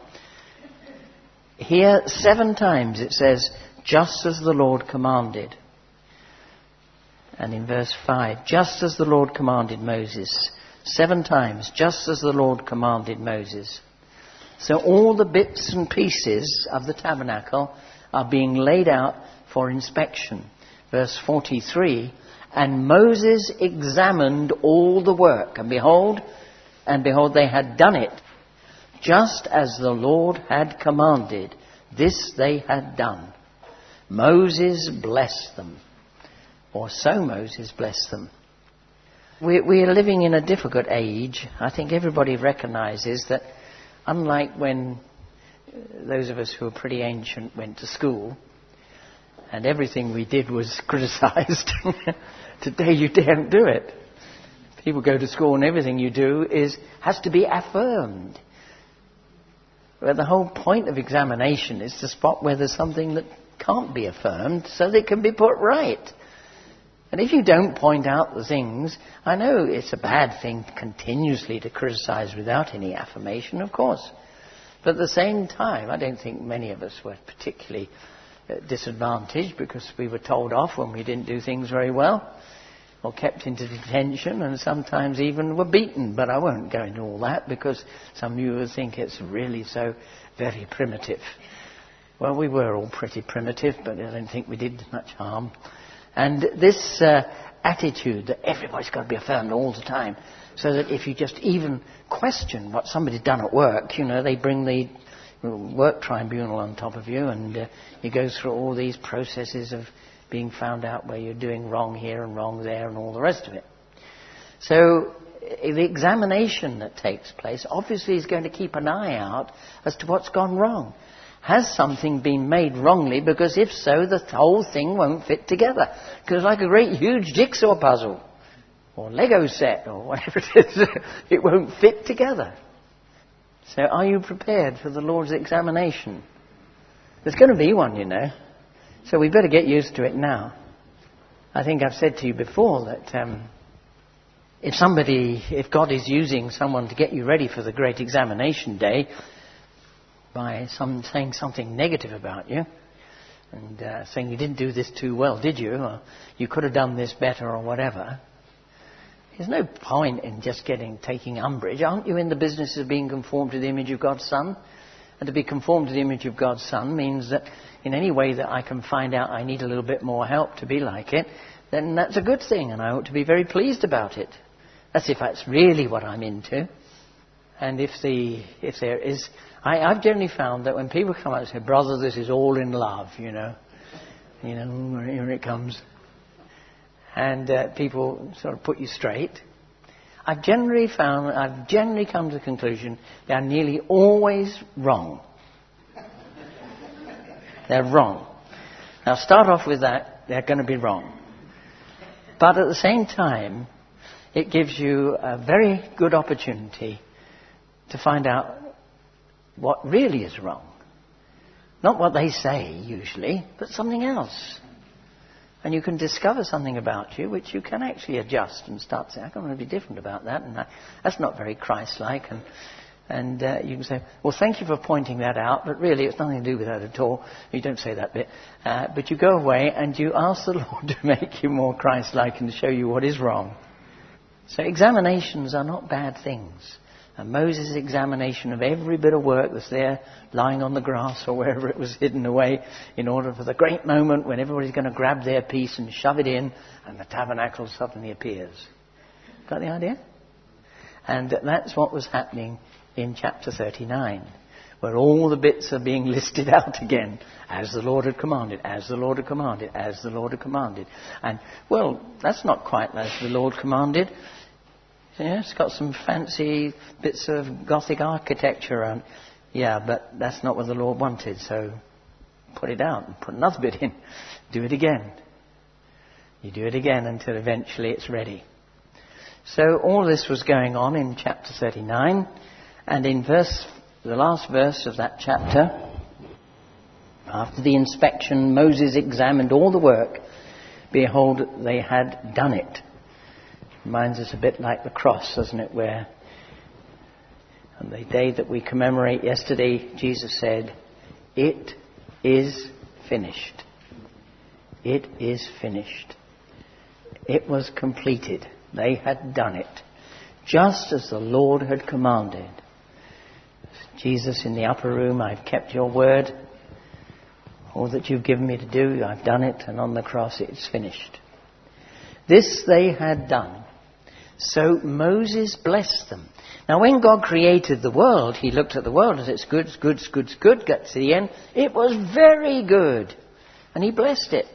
Here, seven times it says, just as the Lord commanded. And in verse five, just as the Lord commanded Moses. Seven times, just as the Lord commanded Moses. So all the bits and pieces of the tabernacle are being laid out for inspection. Verse forty-three, and Moses examined all the work, and behold, and behold, they had done it, just as the Lord had commanded. This they had done. Moses blessed them, or so Moses blessed them. We, we are living in a difficult age. I think everybody recognizes that. Unlike when those of us who are pretty ancient went to school and everything we did was criticised, today you daren't do it. People go to school and everything you do is has to be affirmed. Well, the whole point of examination is to spot whether something that can't be affirmed so that it can be put right. And if you don't point out the things, I know it's a bad thing continuously to criticize without any affirmation, of course. But at the same time, I don't think many of us were particularly uh, disadvantaged because we were told off when we didn't do things very well, or kept into detention, and sometimes even were beaten. But I won't go into all that because some of you will think it's really so very primitive. Well, we were all pretty primitive, but I don't think we did much harm. And this uh, attitude that everybody's got to be affirmed all the time, so that if you just even question what somebody's done at work, you know, they bring the work tribunal on top of you, and uh, you go through all these processes of being found out where you're doing wrong here and wrong there and all the rest of it. So the examination that takes place obviously is going to keep an eye out as to what's gone wrong. Has something been made wrongly? Because if so, the whole thing won't fit together. Because like a great huge jigsaw puzzle or Lego set or whatever it is, it won't fit together. So are you prepared for the Lord's examination? There's going to be one, you know. So we better get used to it now. I think I've said to you before that um, if somebody, if God is using someone to get you ready for the great examination day, by some saying something negative about you and uh, saying you didn't do this too well, did you? Or you could have done this better or whatever. There's no point in just getting taking umbrage. Aren't you in the business of being conformed to the image of God's Son? And to be conformed to the image of God's Son means that in any way that I can find out I need a little bit more help to be like it, then that's a good thing and I ought to be very pleased about it. That's if that's really what I'm into. And if the if there is... I, I've generally found that when people come out and say, brother, this is all in love, you know. You know, here it comes. And uh, people sort of put you straight. I've generally found, I've generally come to the conclusion they are nearly always wrong. They're wrong. Now start off with that, they're going to be wrong. But at the same time, it gives you a very good opportunity to find out what really is wrong. Not what they say, usually, but something else. And you can discover something about you which you can actually adjust and start saying, I can be different about that, and I, that's not very Christ-like. And, and uh, you can say, well, thank you for pointing that out, but really it's nothing to do with that at all. You don't say that bit. Uh, but you go away and you ask the Lord to make you more Christ-like and to show you what is wrong. So examinations are not bad things. And Moses' examination of every bit of work that's there lying on the grass or wherever it was hidden away in order for the great moment when everybody's going to grab their piece and shove it in and the tabernacle suddenly appears. Got the idea? And that's what was happening in chapter thirty-nine, where all the bits are being listed out again, as the Lord had commanded, as the Lord had commanded, as the Lord had commanded. And, well, that's not quite as the Lord commanded. Yeah, it's got some fancy bits of Gothic architecture on. Yeah, but that's not what the Lord wanted, so put it out and put another bit in. Do it again. You do it again until eventually it's ready. So all this was going on in chapter thirty-nine, and in verse, the last verse of that chapter, after the inspection, Moses examined all the work. Behold, they had done it. Reminds us a bit like the cross, doesn't it, where on the day that we commemorate yesterday, Jesus said, it is finished. It is finished. It was completed. They had done it, just as the Lord had commanded. Jesus in the upper room, I've kept your word. All that you've given me to do, I've done it. And on the cross, it's finished. This they had done. So Moses blessed them. Now when God created the world, he looked at the world and said, it's good, it's good, it's good, it's good. Got to the end. It was very good. And he blessed it.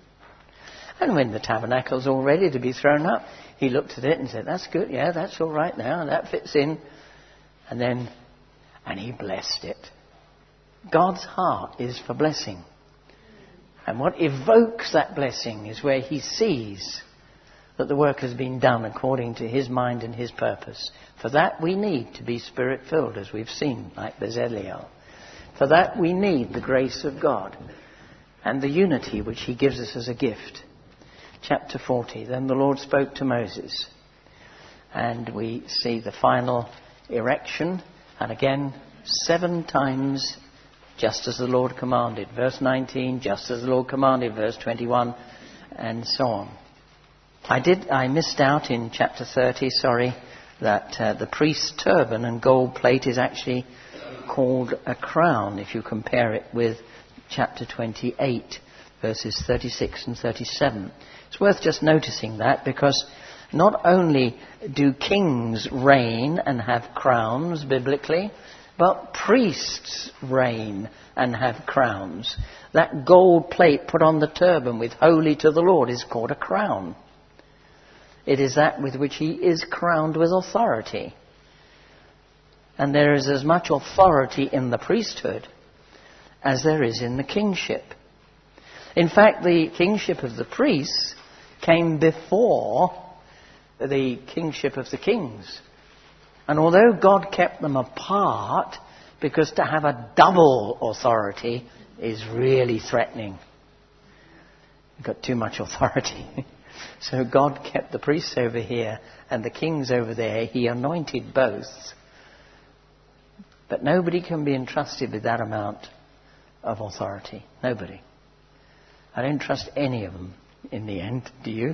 And when the tabernacle's all ready to be thrown up, he looked at it and said, that's good, yeah, that's all right now, that fits in. And then, and he blessed it. God's heart is for blessing. And what evokes that blessing is where he sees that the work has been done according to his mind and his purpose. For that we need to be Spirit-filled, as we've seen, like Bezalel. For that we need the grace of God and the unity which he gives us as a gift. chapter forty. Then the Lord spoke to Moses. And we see the final erection. And again, seven times, just as the Lord commanded. Verse nineteen, just as the Lord commanded. Verse twenty-one, and so on. I did. I missed out in chapter thirty, sorry, that uh, the priest's turban and gold plate is actually called a crown if you compare it with chapter twenty-eight, verses thirty-six and thirty-seven. It's worth just noticing that, because not only do kings reign and have crowns biblically, but priests reign and have crowns. That gold plate put on the turban with holy to the Lord is called a crown. It is that with which he is crowned with authority. And there is as much authority in the priesthood as there is in the kingship. In fact, the kingship of the priests came before the kingship of the kings. And although God kept them apart, because to have a double authority is really threatening. You've got too much authority. So God kept the priests over here and the kings over there. He anointed both. But nobody can be entrusted with that amount of authority. Nobody. I don't trust any of them in the end, do you?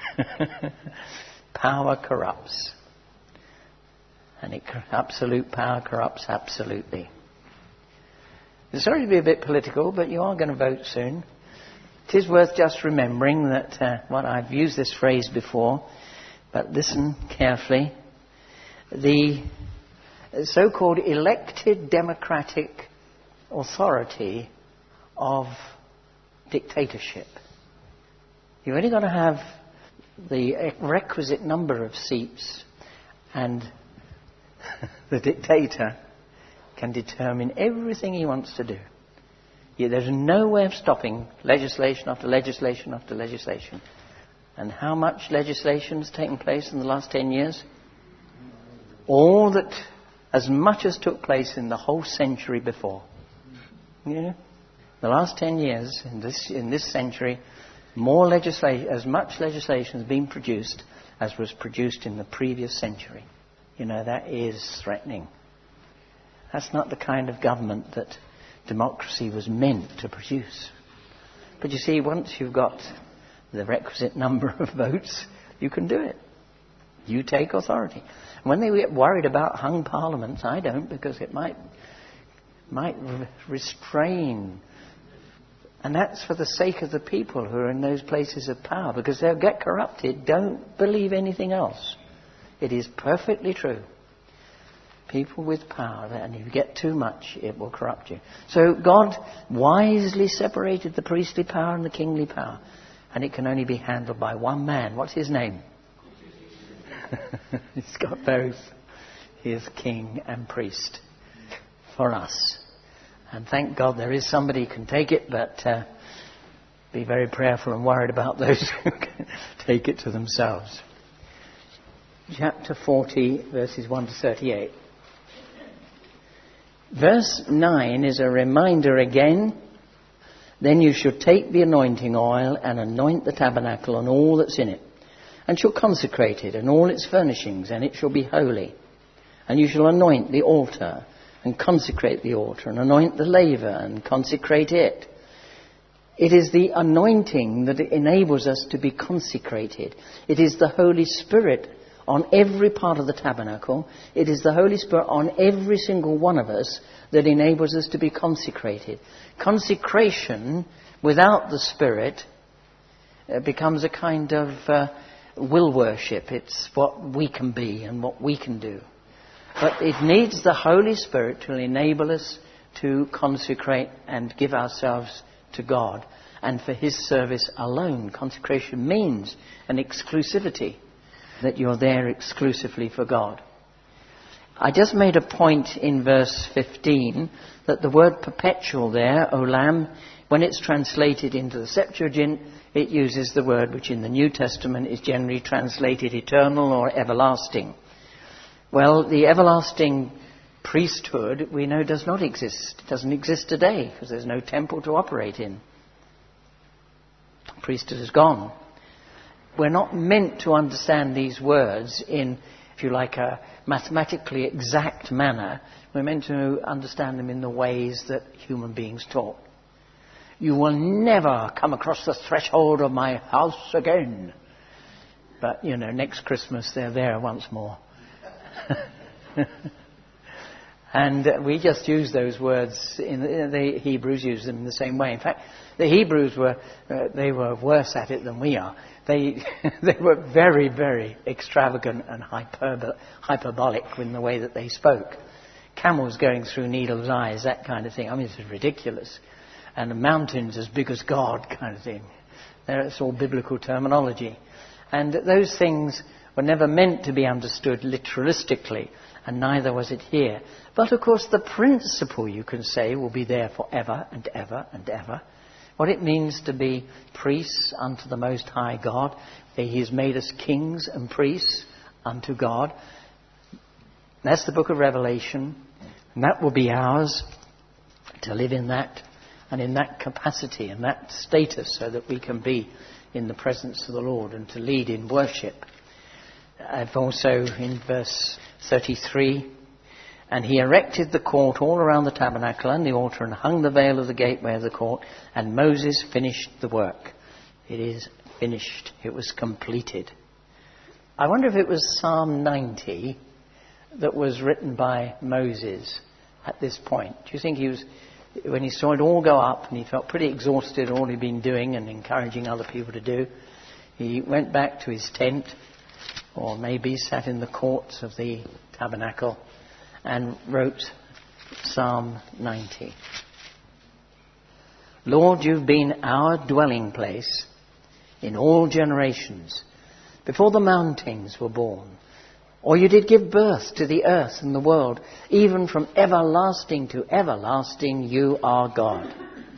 Power corrupts. And it, absolute power corrupts absolutely. I'm sorry to be a bit political, but you are going to vote soon. It is worth just remembering that, uh, what I've used this phrase before, but listen carefully. The so-called elected democratic authority of dictatorship. You've only got to have the requisite number of seats, and the dictator can determine everything he wants to do. Yeah, there's no way of stopping legislation after legislation after legislation. And how much legislation has taken place in the last ten years? All that, as much as took place in the whole century before. You know, the last ten years in this in this century, more legislation, as much legislation has been produced as was produced in the previous century. You know, that is threatening. That's not the kind of government that democracy was meant to produce. But you see, once you've got the requisite number of votes, you can do it. You take authority. And when they get worried about hung parliaments, I don't, because it might might re- restrain. And that's for the sake of the people who are in those places of power, because they'll get corrupted. Don't believe anything else. It is perfectly true. People with power, and if you get too much, it will corrupt you. So God wisely separated the priestly power and the kingly power. And it can only be handled by one man. What's his name? He's got both. He is king and priest for us. And thank God there is somebody who can take it, but uh, be very prayerful and worried about those who can take it to themselves. Chapter forty, verses one to thirty-eight. Verse nine is a reminder again. Then you shall take the anointing oil and anoint the tabernacle and all that's in it, and shall consecrate it and all its furnishings, and it shall be holy. And you shall anoint the altar and consecrate the altar, and anoint the laver and consecrate it. It is the anointing that enables us to be consecrated. It is the Holy Spirit on every part of the tabernacle. It is the Holy Spirit on every single one of us that enables us to be consecrated. Consecration without the Spirit uh, becomes a kind of uh, will worship. It's what we can be and what we can do. But it needs the Holy Spirit to enable us to consecrate and give ourselves to God, and for His service alone. Consecration means an exclusivity, that you're there exclusively for God. I just made a point in verse fifteen that the word perpetual there, olam, when it's translated into the Septuagint, it uses the word which in the New Testament is generally translated eternal or everlasting. Well, the everlasting priesthood, we know, does not exist. It doesn't exist today because there's no temple to operate in. The priesthood is gone. we're not meant to understand these words in, if you like, a mathematically exact manner. We're meant to understand them in the ways that human beings talk. You will never come across the threshold of my house again. But, you know, next Christmas they're there once more. And uh, we just use those words, in the, the Hebrews use them in the same way. In fact, the Hebrews were, uh, they were worse at it than we are. They, they were very, very extravagant and hyperbo- hyperbolic in the way that they spoke. Camels going through needles' eyes, that kind of thing. I mean, it's ridiculous. And the mountains as big as God, kind of thing. It's all biblical terminology. And those things were never meant to be understood literalistically, and neither was it here. But of course the principle, you can say, will be there forever and ever and ever. What it means to be priests unto the Most High God. He has made us kings and priests unto God. That's the book of Revelation. And that will be ours, to live in that and in that capacity and that status, so that we can be in the presence of the Lord and to lead in worship. I've also in verse thirty-three, and he erected the court all around the tabernacle and the altar, and hung the veil of the gateway of the court, and Moses finished the work. It is finished. It was completed. I wonder if it was Psalm ninety that was written by Moses at this point. Do you think he was, when he saw it all go up and he felt pretty exhausted, all he'd been doing and encouraging other people to do, he went back to his tent, or maybe sat in the courts of the tabernacle, and wrote Psalm ninety. Lord, you've been our dwelling place in all generations, before the mountains were born. Or you did give birth to the earth and the world. Even from everlasting to everlasting, you are God.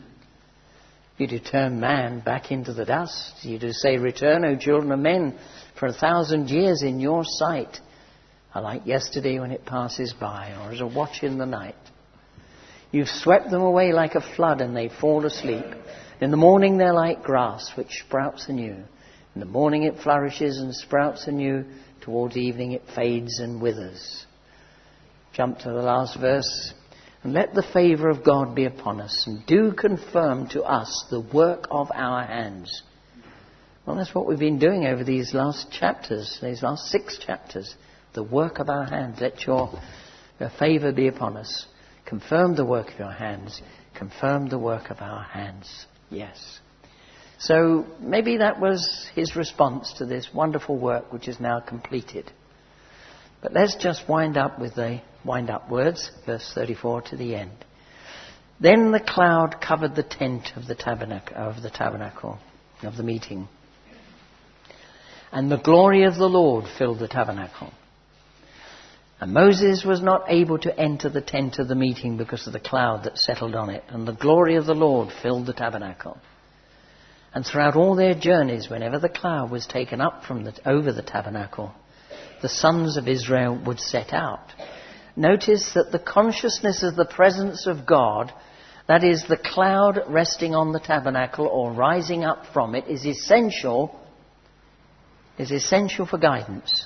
You do turn man back into the dust. You do say, return, O children of men, for a thousand years in your sight are like yesterday when it passes by, or as a watch in the night. You've swept them away like a flood, and they fall asleep. In the morning they're like grass, which sprouts anew. In the morning it flourishes and sprouts anew. Towards evening it fades and withers. Jump to the last verse. And let the favour of God be upon us, and do confirm to us the work of our hands. Well, that's what we've been doing over these last chapters, these last six chapters. The work of our hands. Let your, your favour be upon us. Confirm the work of your hands. Confirm the work of our hands. Yes. So maybe that was his response to this wonderful work which is now completed. But let's just wind up with the wind up words, verse thirty-four to the end. Then the cloud covered the tent of the tabernacle, of the tabernacle, of the meeting. And the glory of the Lord filled the tabernacle. And Moses was not able to enter the tent of the meeting because of the cloud that settled on it. And the glory of the Lord filled the tabernacle. And throughout all their journeys, whenever the cloud was taken up from the, over the tabernacle, the sons of Israel would set out. Notice that the consciousness of the presence of God, that is, the cloud resting on the tabernacle or rising up from it, is essential, is essential for guidance.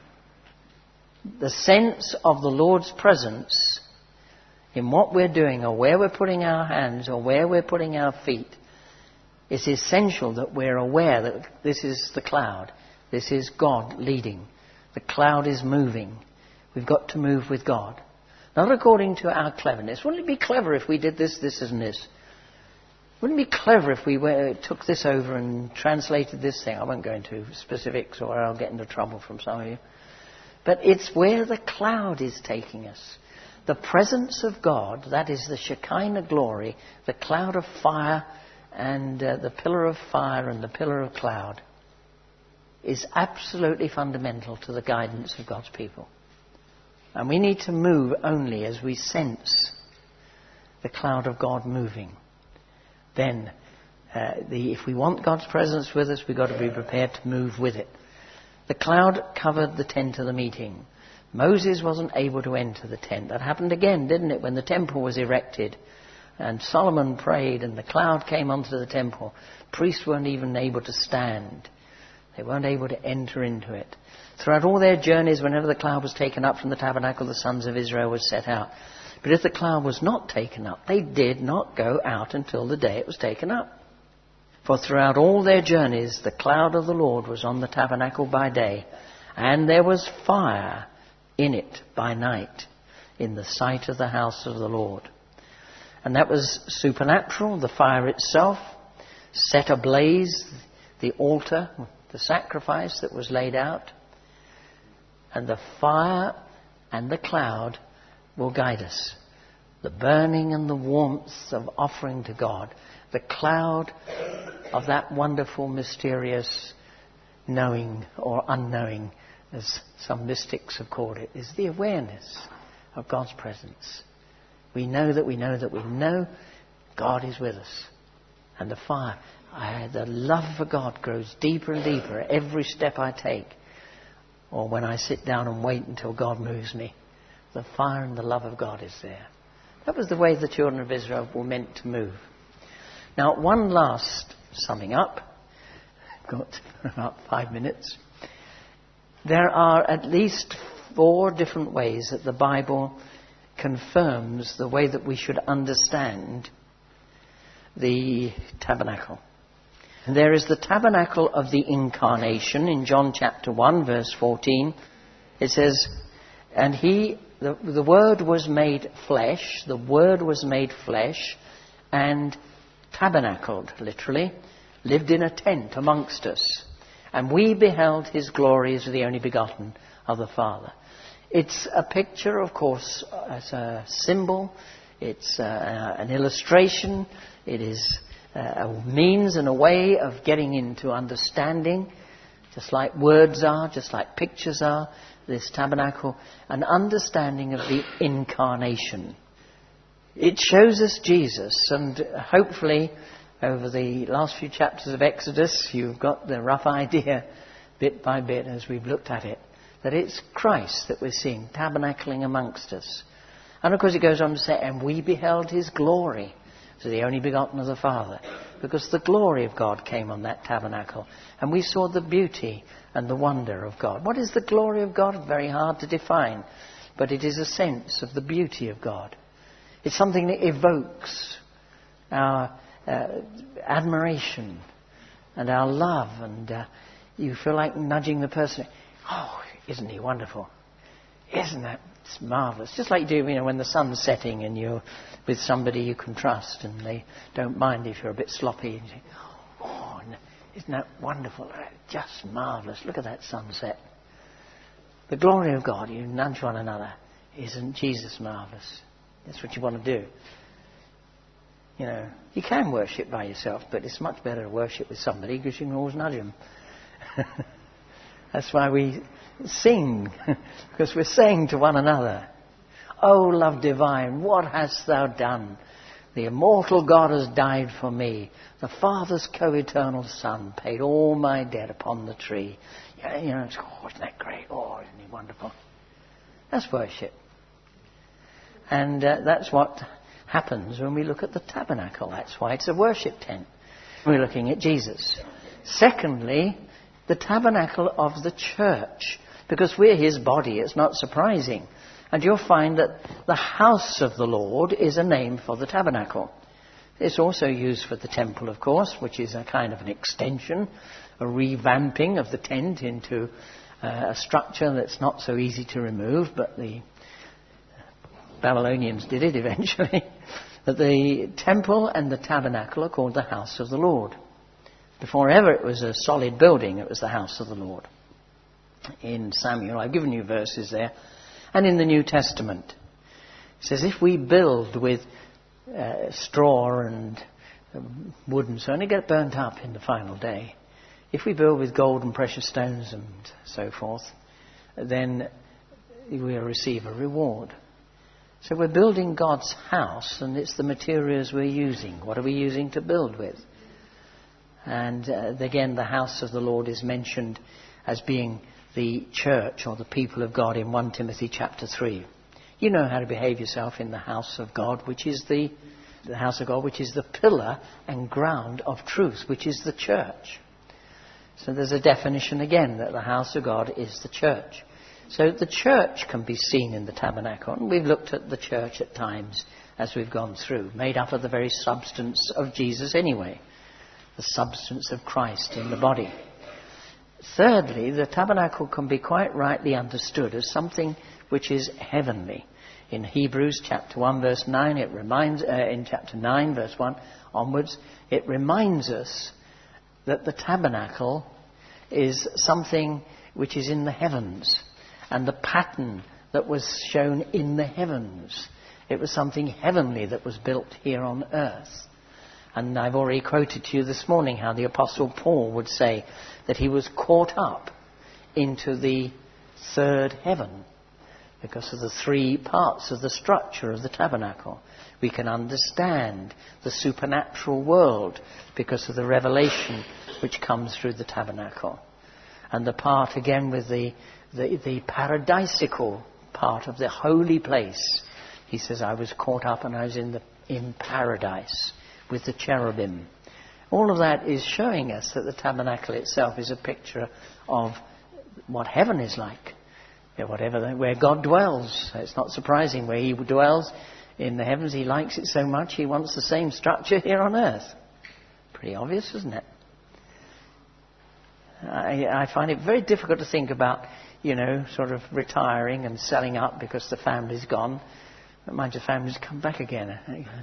The sense of the Lord's presence in what we're doing, or where we're putting our hands, or where we're putting our feet, it's essential that we're aware that this is the cloud. This is God leading. The cloud is moving. We've got to move with God. Not according to our cleverness. Wouldn't it be clever if we did this, this and this? Wouldn't it be clever if we were, took this over and translated this thing? I won't go into specifics or I'll get into trouble from some of you. But it's where the cloud is taking us. The presence of God, that is the Shekinah glory, the cloud of fire, and uh, the pillar of fire and the pillar of cloud, is absolutely fundamental to the guidance of God's people. And we need to move only as we sense the cloud of God moving. Then, uh, the, if we want God's presence with us, we've got to be prepared to move with it. The cloud covered the tent of the meeting. Moses wasn't able to enter the tent. That happened again, didn't it, when the temple was erected? And Solomon prayed and the cloud came onto the temple. Priests weren't even able to stand. They weren't able to enter into it. Throughout all their journeys, whenever the cloud was taken up from the tabernacle, the sons of Israel would set out. But if the cloud was not taken up, they did not go out until the day it was taken up. For throughout all their journeys, the cloud of the Lord was on the tabernacle by day, and there was fire in it by night, in the sight of the house of the Lord. And that was supernatural. The fire itself set ablaze the altar, the sacrifice that was laid out. And the fire and the cloud will guide us. The burning and the warmth of offering to God. The cloud of that wonderful, mysterious knowing or unknowing, as some mystics have called it, is the awareness of God's presence. We know that we know that we know God is with us. And the fire, I, the love for God grows deeper and deeper every step I take. Or when I sit down and wait until God moves me. The fire and the love of God is there. That was the way the children of Israel were meant to move. Now, one last summing up. I've got about five minutes. There are at least four different ways that the Bible confirms the way that we should understand the tabernacle. And there is the tabernacle of the incarnation in John chapter one, verse fourteen. It says, and he, the, the Word was made flesh, the Word was made flesh, and tabernacled, literally, lived in a tent amongst us. And we beheld his glory as the only begotten of the Father. It's a picture, of course, as a symbol. It's uh, an illustration. It is uh, a means and a way of getting into understanding, just like words are, just like pictures are, this tabernacle, an understanding of the incarnation. It shows us Jesus, and hopefully over the last few chapters of Exodus, you've got the rough idea, bit by bit, as we've looked at it, that it's Christ that we're seeing tabernacling amongst us. And of course it goes on to say, and we beheld his glory, so the only begotten of the Father, because the glory of God came on that tabernacle, and we saw the beauty and the wonder of God. What is the glory of God? Very hard to define, but it is a sense of the beauty of God. It's something that evokes our uh, admiration and our love, and uh, you feel like nudging the person. Oh, isn't he wonderful? Isn't that marvellous? Just like you do, you know, when the sun's setting and you're with somebody you can trust and they don't mind if you're a bit sloppy. And you say, oh, isn't that wonderful? Just marvellous. Look at that sunset. The glory of God, you nudge one another. Isn't Jesus marvellous? That's what you want to do. You know, you can worship by yourself, but it's much better to worship with somebody because you can always nudge them. That's why we sing, because we're saying to one another, O love divine, what hast thou done? The immortal God has died for me. The Father's co-eternal Son paid all my debt upon the tree. You know, it's, oh, isn't that great? Oh, isn't he wonderful? That's worship. And uh, that's what happens when we look at the tabernacle. That's why it's a worship tent. We're looking at Jesus. Secondly, the tabernacle of the church. Because we're his body, it's not surprising. And you'll find that the house of the Lord is a name for the tabernacle. It's also used for the temple, of course, which is a kind of an extension, a revamping of the tent into uh, a structure that's not so easy to remove, but the Babylonians did it eventually. But the temple and the tabernacle are called the house of the Lord. Before ever it was a solid building, it was the house of the Lord. In Samuel, I've given you verses there. And in the New Testament, it says, if we build with uh, straw and um, wood and so on, it get burnt up in the final day. If we build with gold and precious stones and so forth, then we'll receive a reward. So we're building God's house, and it's the materials we're using. What are we using to build with? And uh, again, the house of the Lord is mentioned as being the church or the people of God in First Timothy chapter three. You know how to behave yourself in the house of God, which is the, the house of God, which is the pillar and ground of truth, which is the church. So there's a definition again that the house of God is the church. So the church can be seen in the tabernacle. And we've looked at the church at times as we've gone through, made up of the very substance of Jesus anyway, the substance of Christ in the body. Thirdly, the tabernacle can be quite rightly understood as something which is heavenly. In Hebrews chapter one verse nine, it reminds, uh, in chapter nine verse one onwards, it reminds us that the tabernacle is something which is in the heavens, and the pattern that was shown in the heavens. It was something heavenly that was built here on earth. And I've already quoted to you this morning how the Apostle Paul would say that he was caught up into the third heaven because of the three parts of the structure of the tabernacle. We can understand the supernatural world because of the revelation which comes through the tabernacle. And the part again with the, the, the paradisical part of the holy place. He says, I was caught up and I was in the in paradise with the cherubim. All of that is showing us that the tabernacle itself is a picture of what heaven is like. Whatever, where God dwells. It's not surprising where he dwells in the heavens. He likes it so much he wants the same structure here on earth. Pretty obvious, isn't it? I, I find it very difficult to think about, you know, sort of retiring and selling up because the family's gone. But mind you, the family's come back again.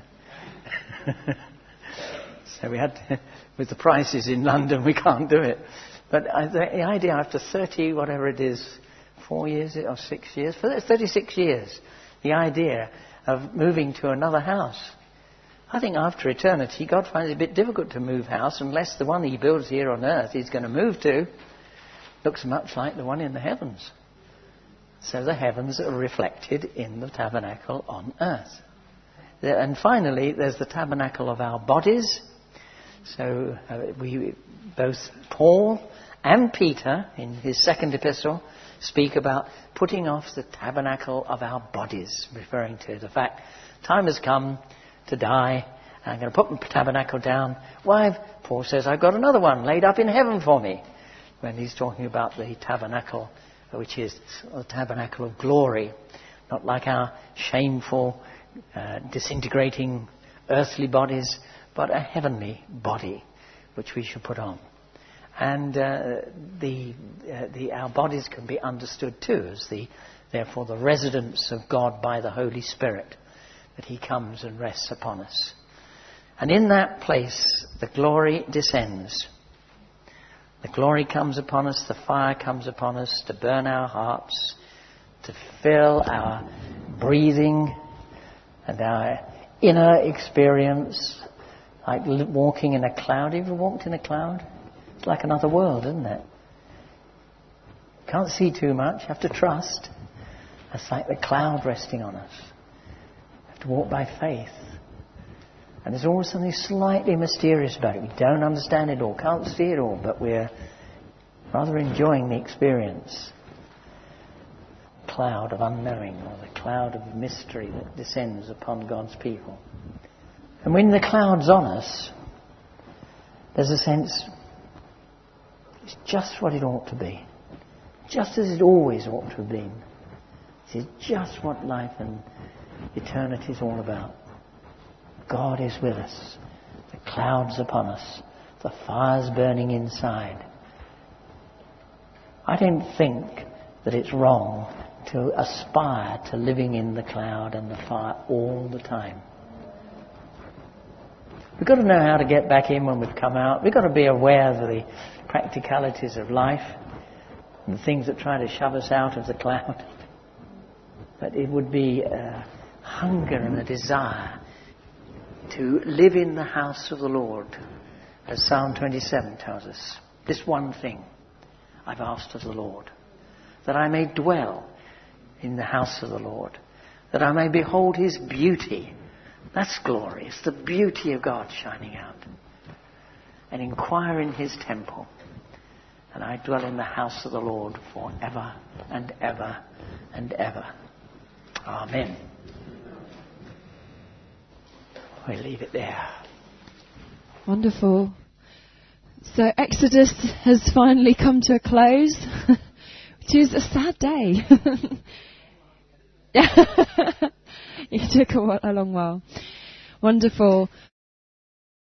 So we had to, with the prices in London, we can't do it. But I, the, the idea after thirty, whatever it is, four years or six years, for thirty-six years, the idea of moving to another house. I think after eternity, God finds it a bit difficult to move house unless the one he builds here on earth he's going to move to looks much like the one in the heavens. So the heavens are reflected in the tabernacle on earth. And finally, there's the tabernacle of our bodies. So uh, we, both Paul and Peter, in his second epistle, speak about putting off the tabernacle of our bodies, referring to the fact time has come to die. I'm going to put my tabernacle down. Why? Paul says, I've got another one laid up in heaven for me. When he's talking about the tabernacle, which is the tabernacle of glory. Not like our shameful, uh, disintegrating earthly bodies, but a heavenly body, which we should put on. And uh, the, uh, the our bodies can be understood too as the, therefore, the residence of God by the Holy Spirit, that he comes and rests upon us. And in that place, the glory descends. The glory comes upon us, the fire comes upon us to burn our hearts, to fill our breathing and our inner experience, like walking in a cloud. Have you ever walked in a cloud? It's like another world, isn't it? Can't see too much, have to trust. It's like the cloud resting on us. Have to walk by faith. And there's always something slightly mysterious about it. We don't understand it all, can't see it all, but we're rather enjoying the experience. Cloud of unknowing, or the cloud of mystery that descends upon God's people. And when the cloud's on us, there's a sense it's just what it ought to be. Just as it always ought to have been. This is just what life and eternity is all about. God is with us. The clouds upon us. The fire's burning inside. I don't think that it's wrong to aspire to living in the cloud and the fire all the time. We've got to know how to get back in when we've come out. We've got to be aware of the practicalities of life and the things that try to shove us out of the cloud. But it would be a hunger and a desire to live in the house of the Lord, as Psalm twenty-seven tells us. This one thing I've asked of the Lord, that I may dwell in the house of the Lord, that I may behold his beauty. That's glory. It's the beauty of God shining out. And inquire in his temple. And I dwell in the house of the Lord forever and ever and ever. Amen. We'll leave it there. Wonderful. So Exodus has finally come to a close, which is a sad day. It took a, a long while. Wonderful.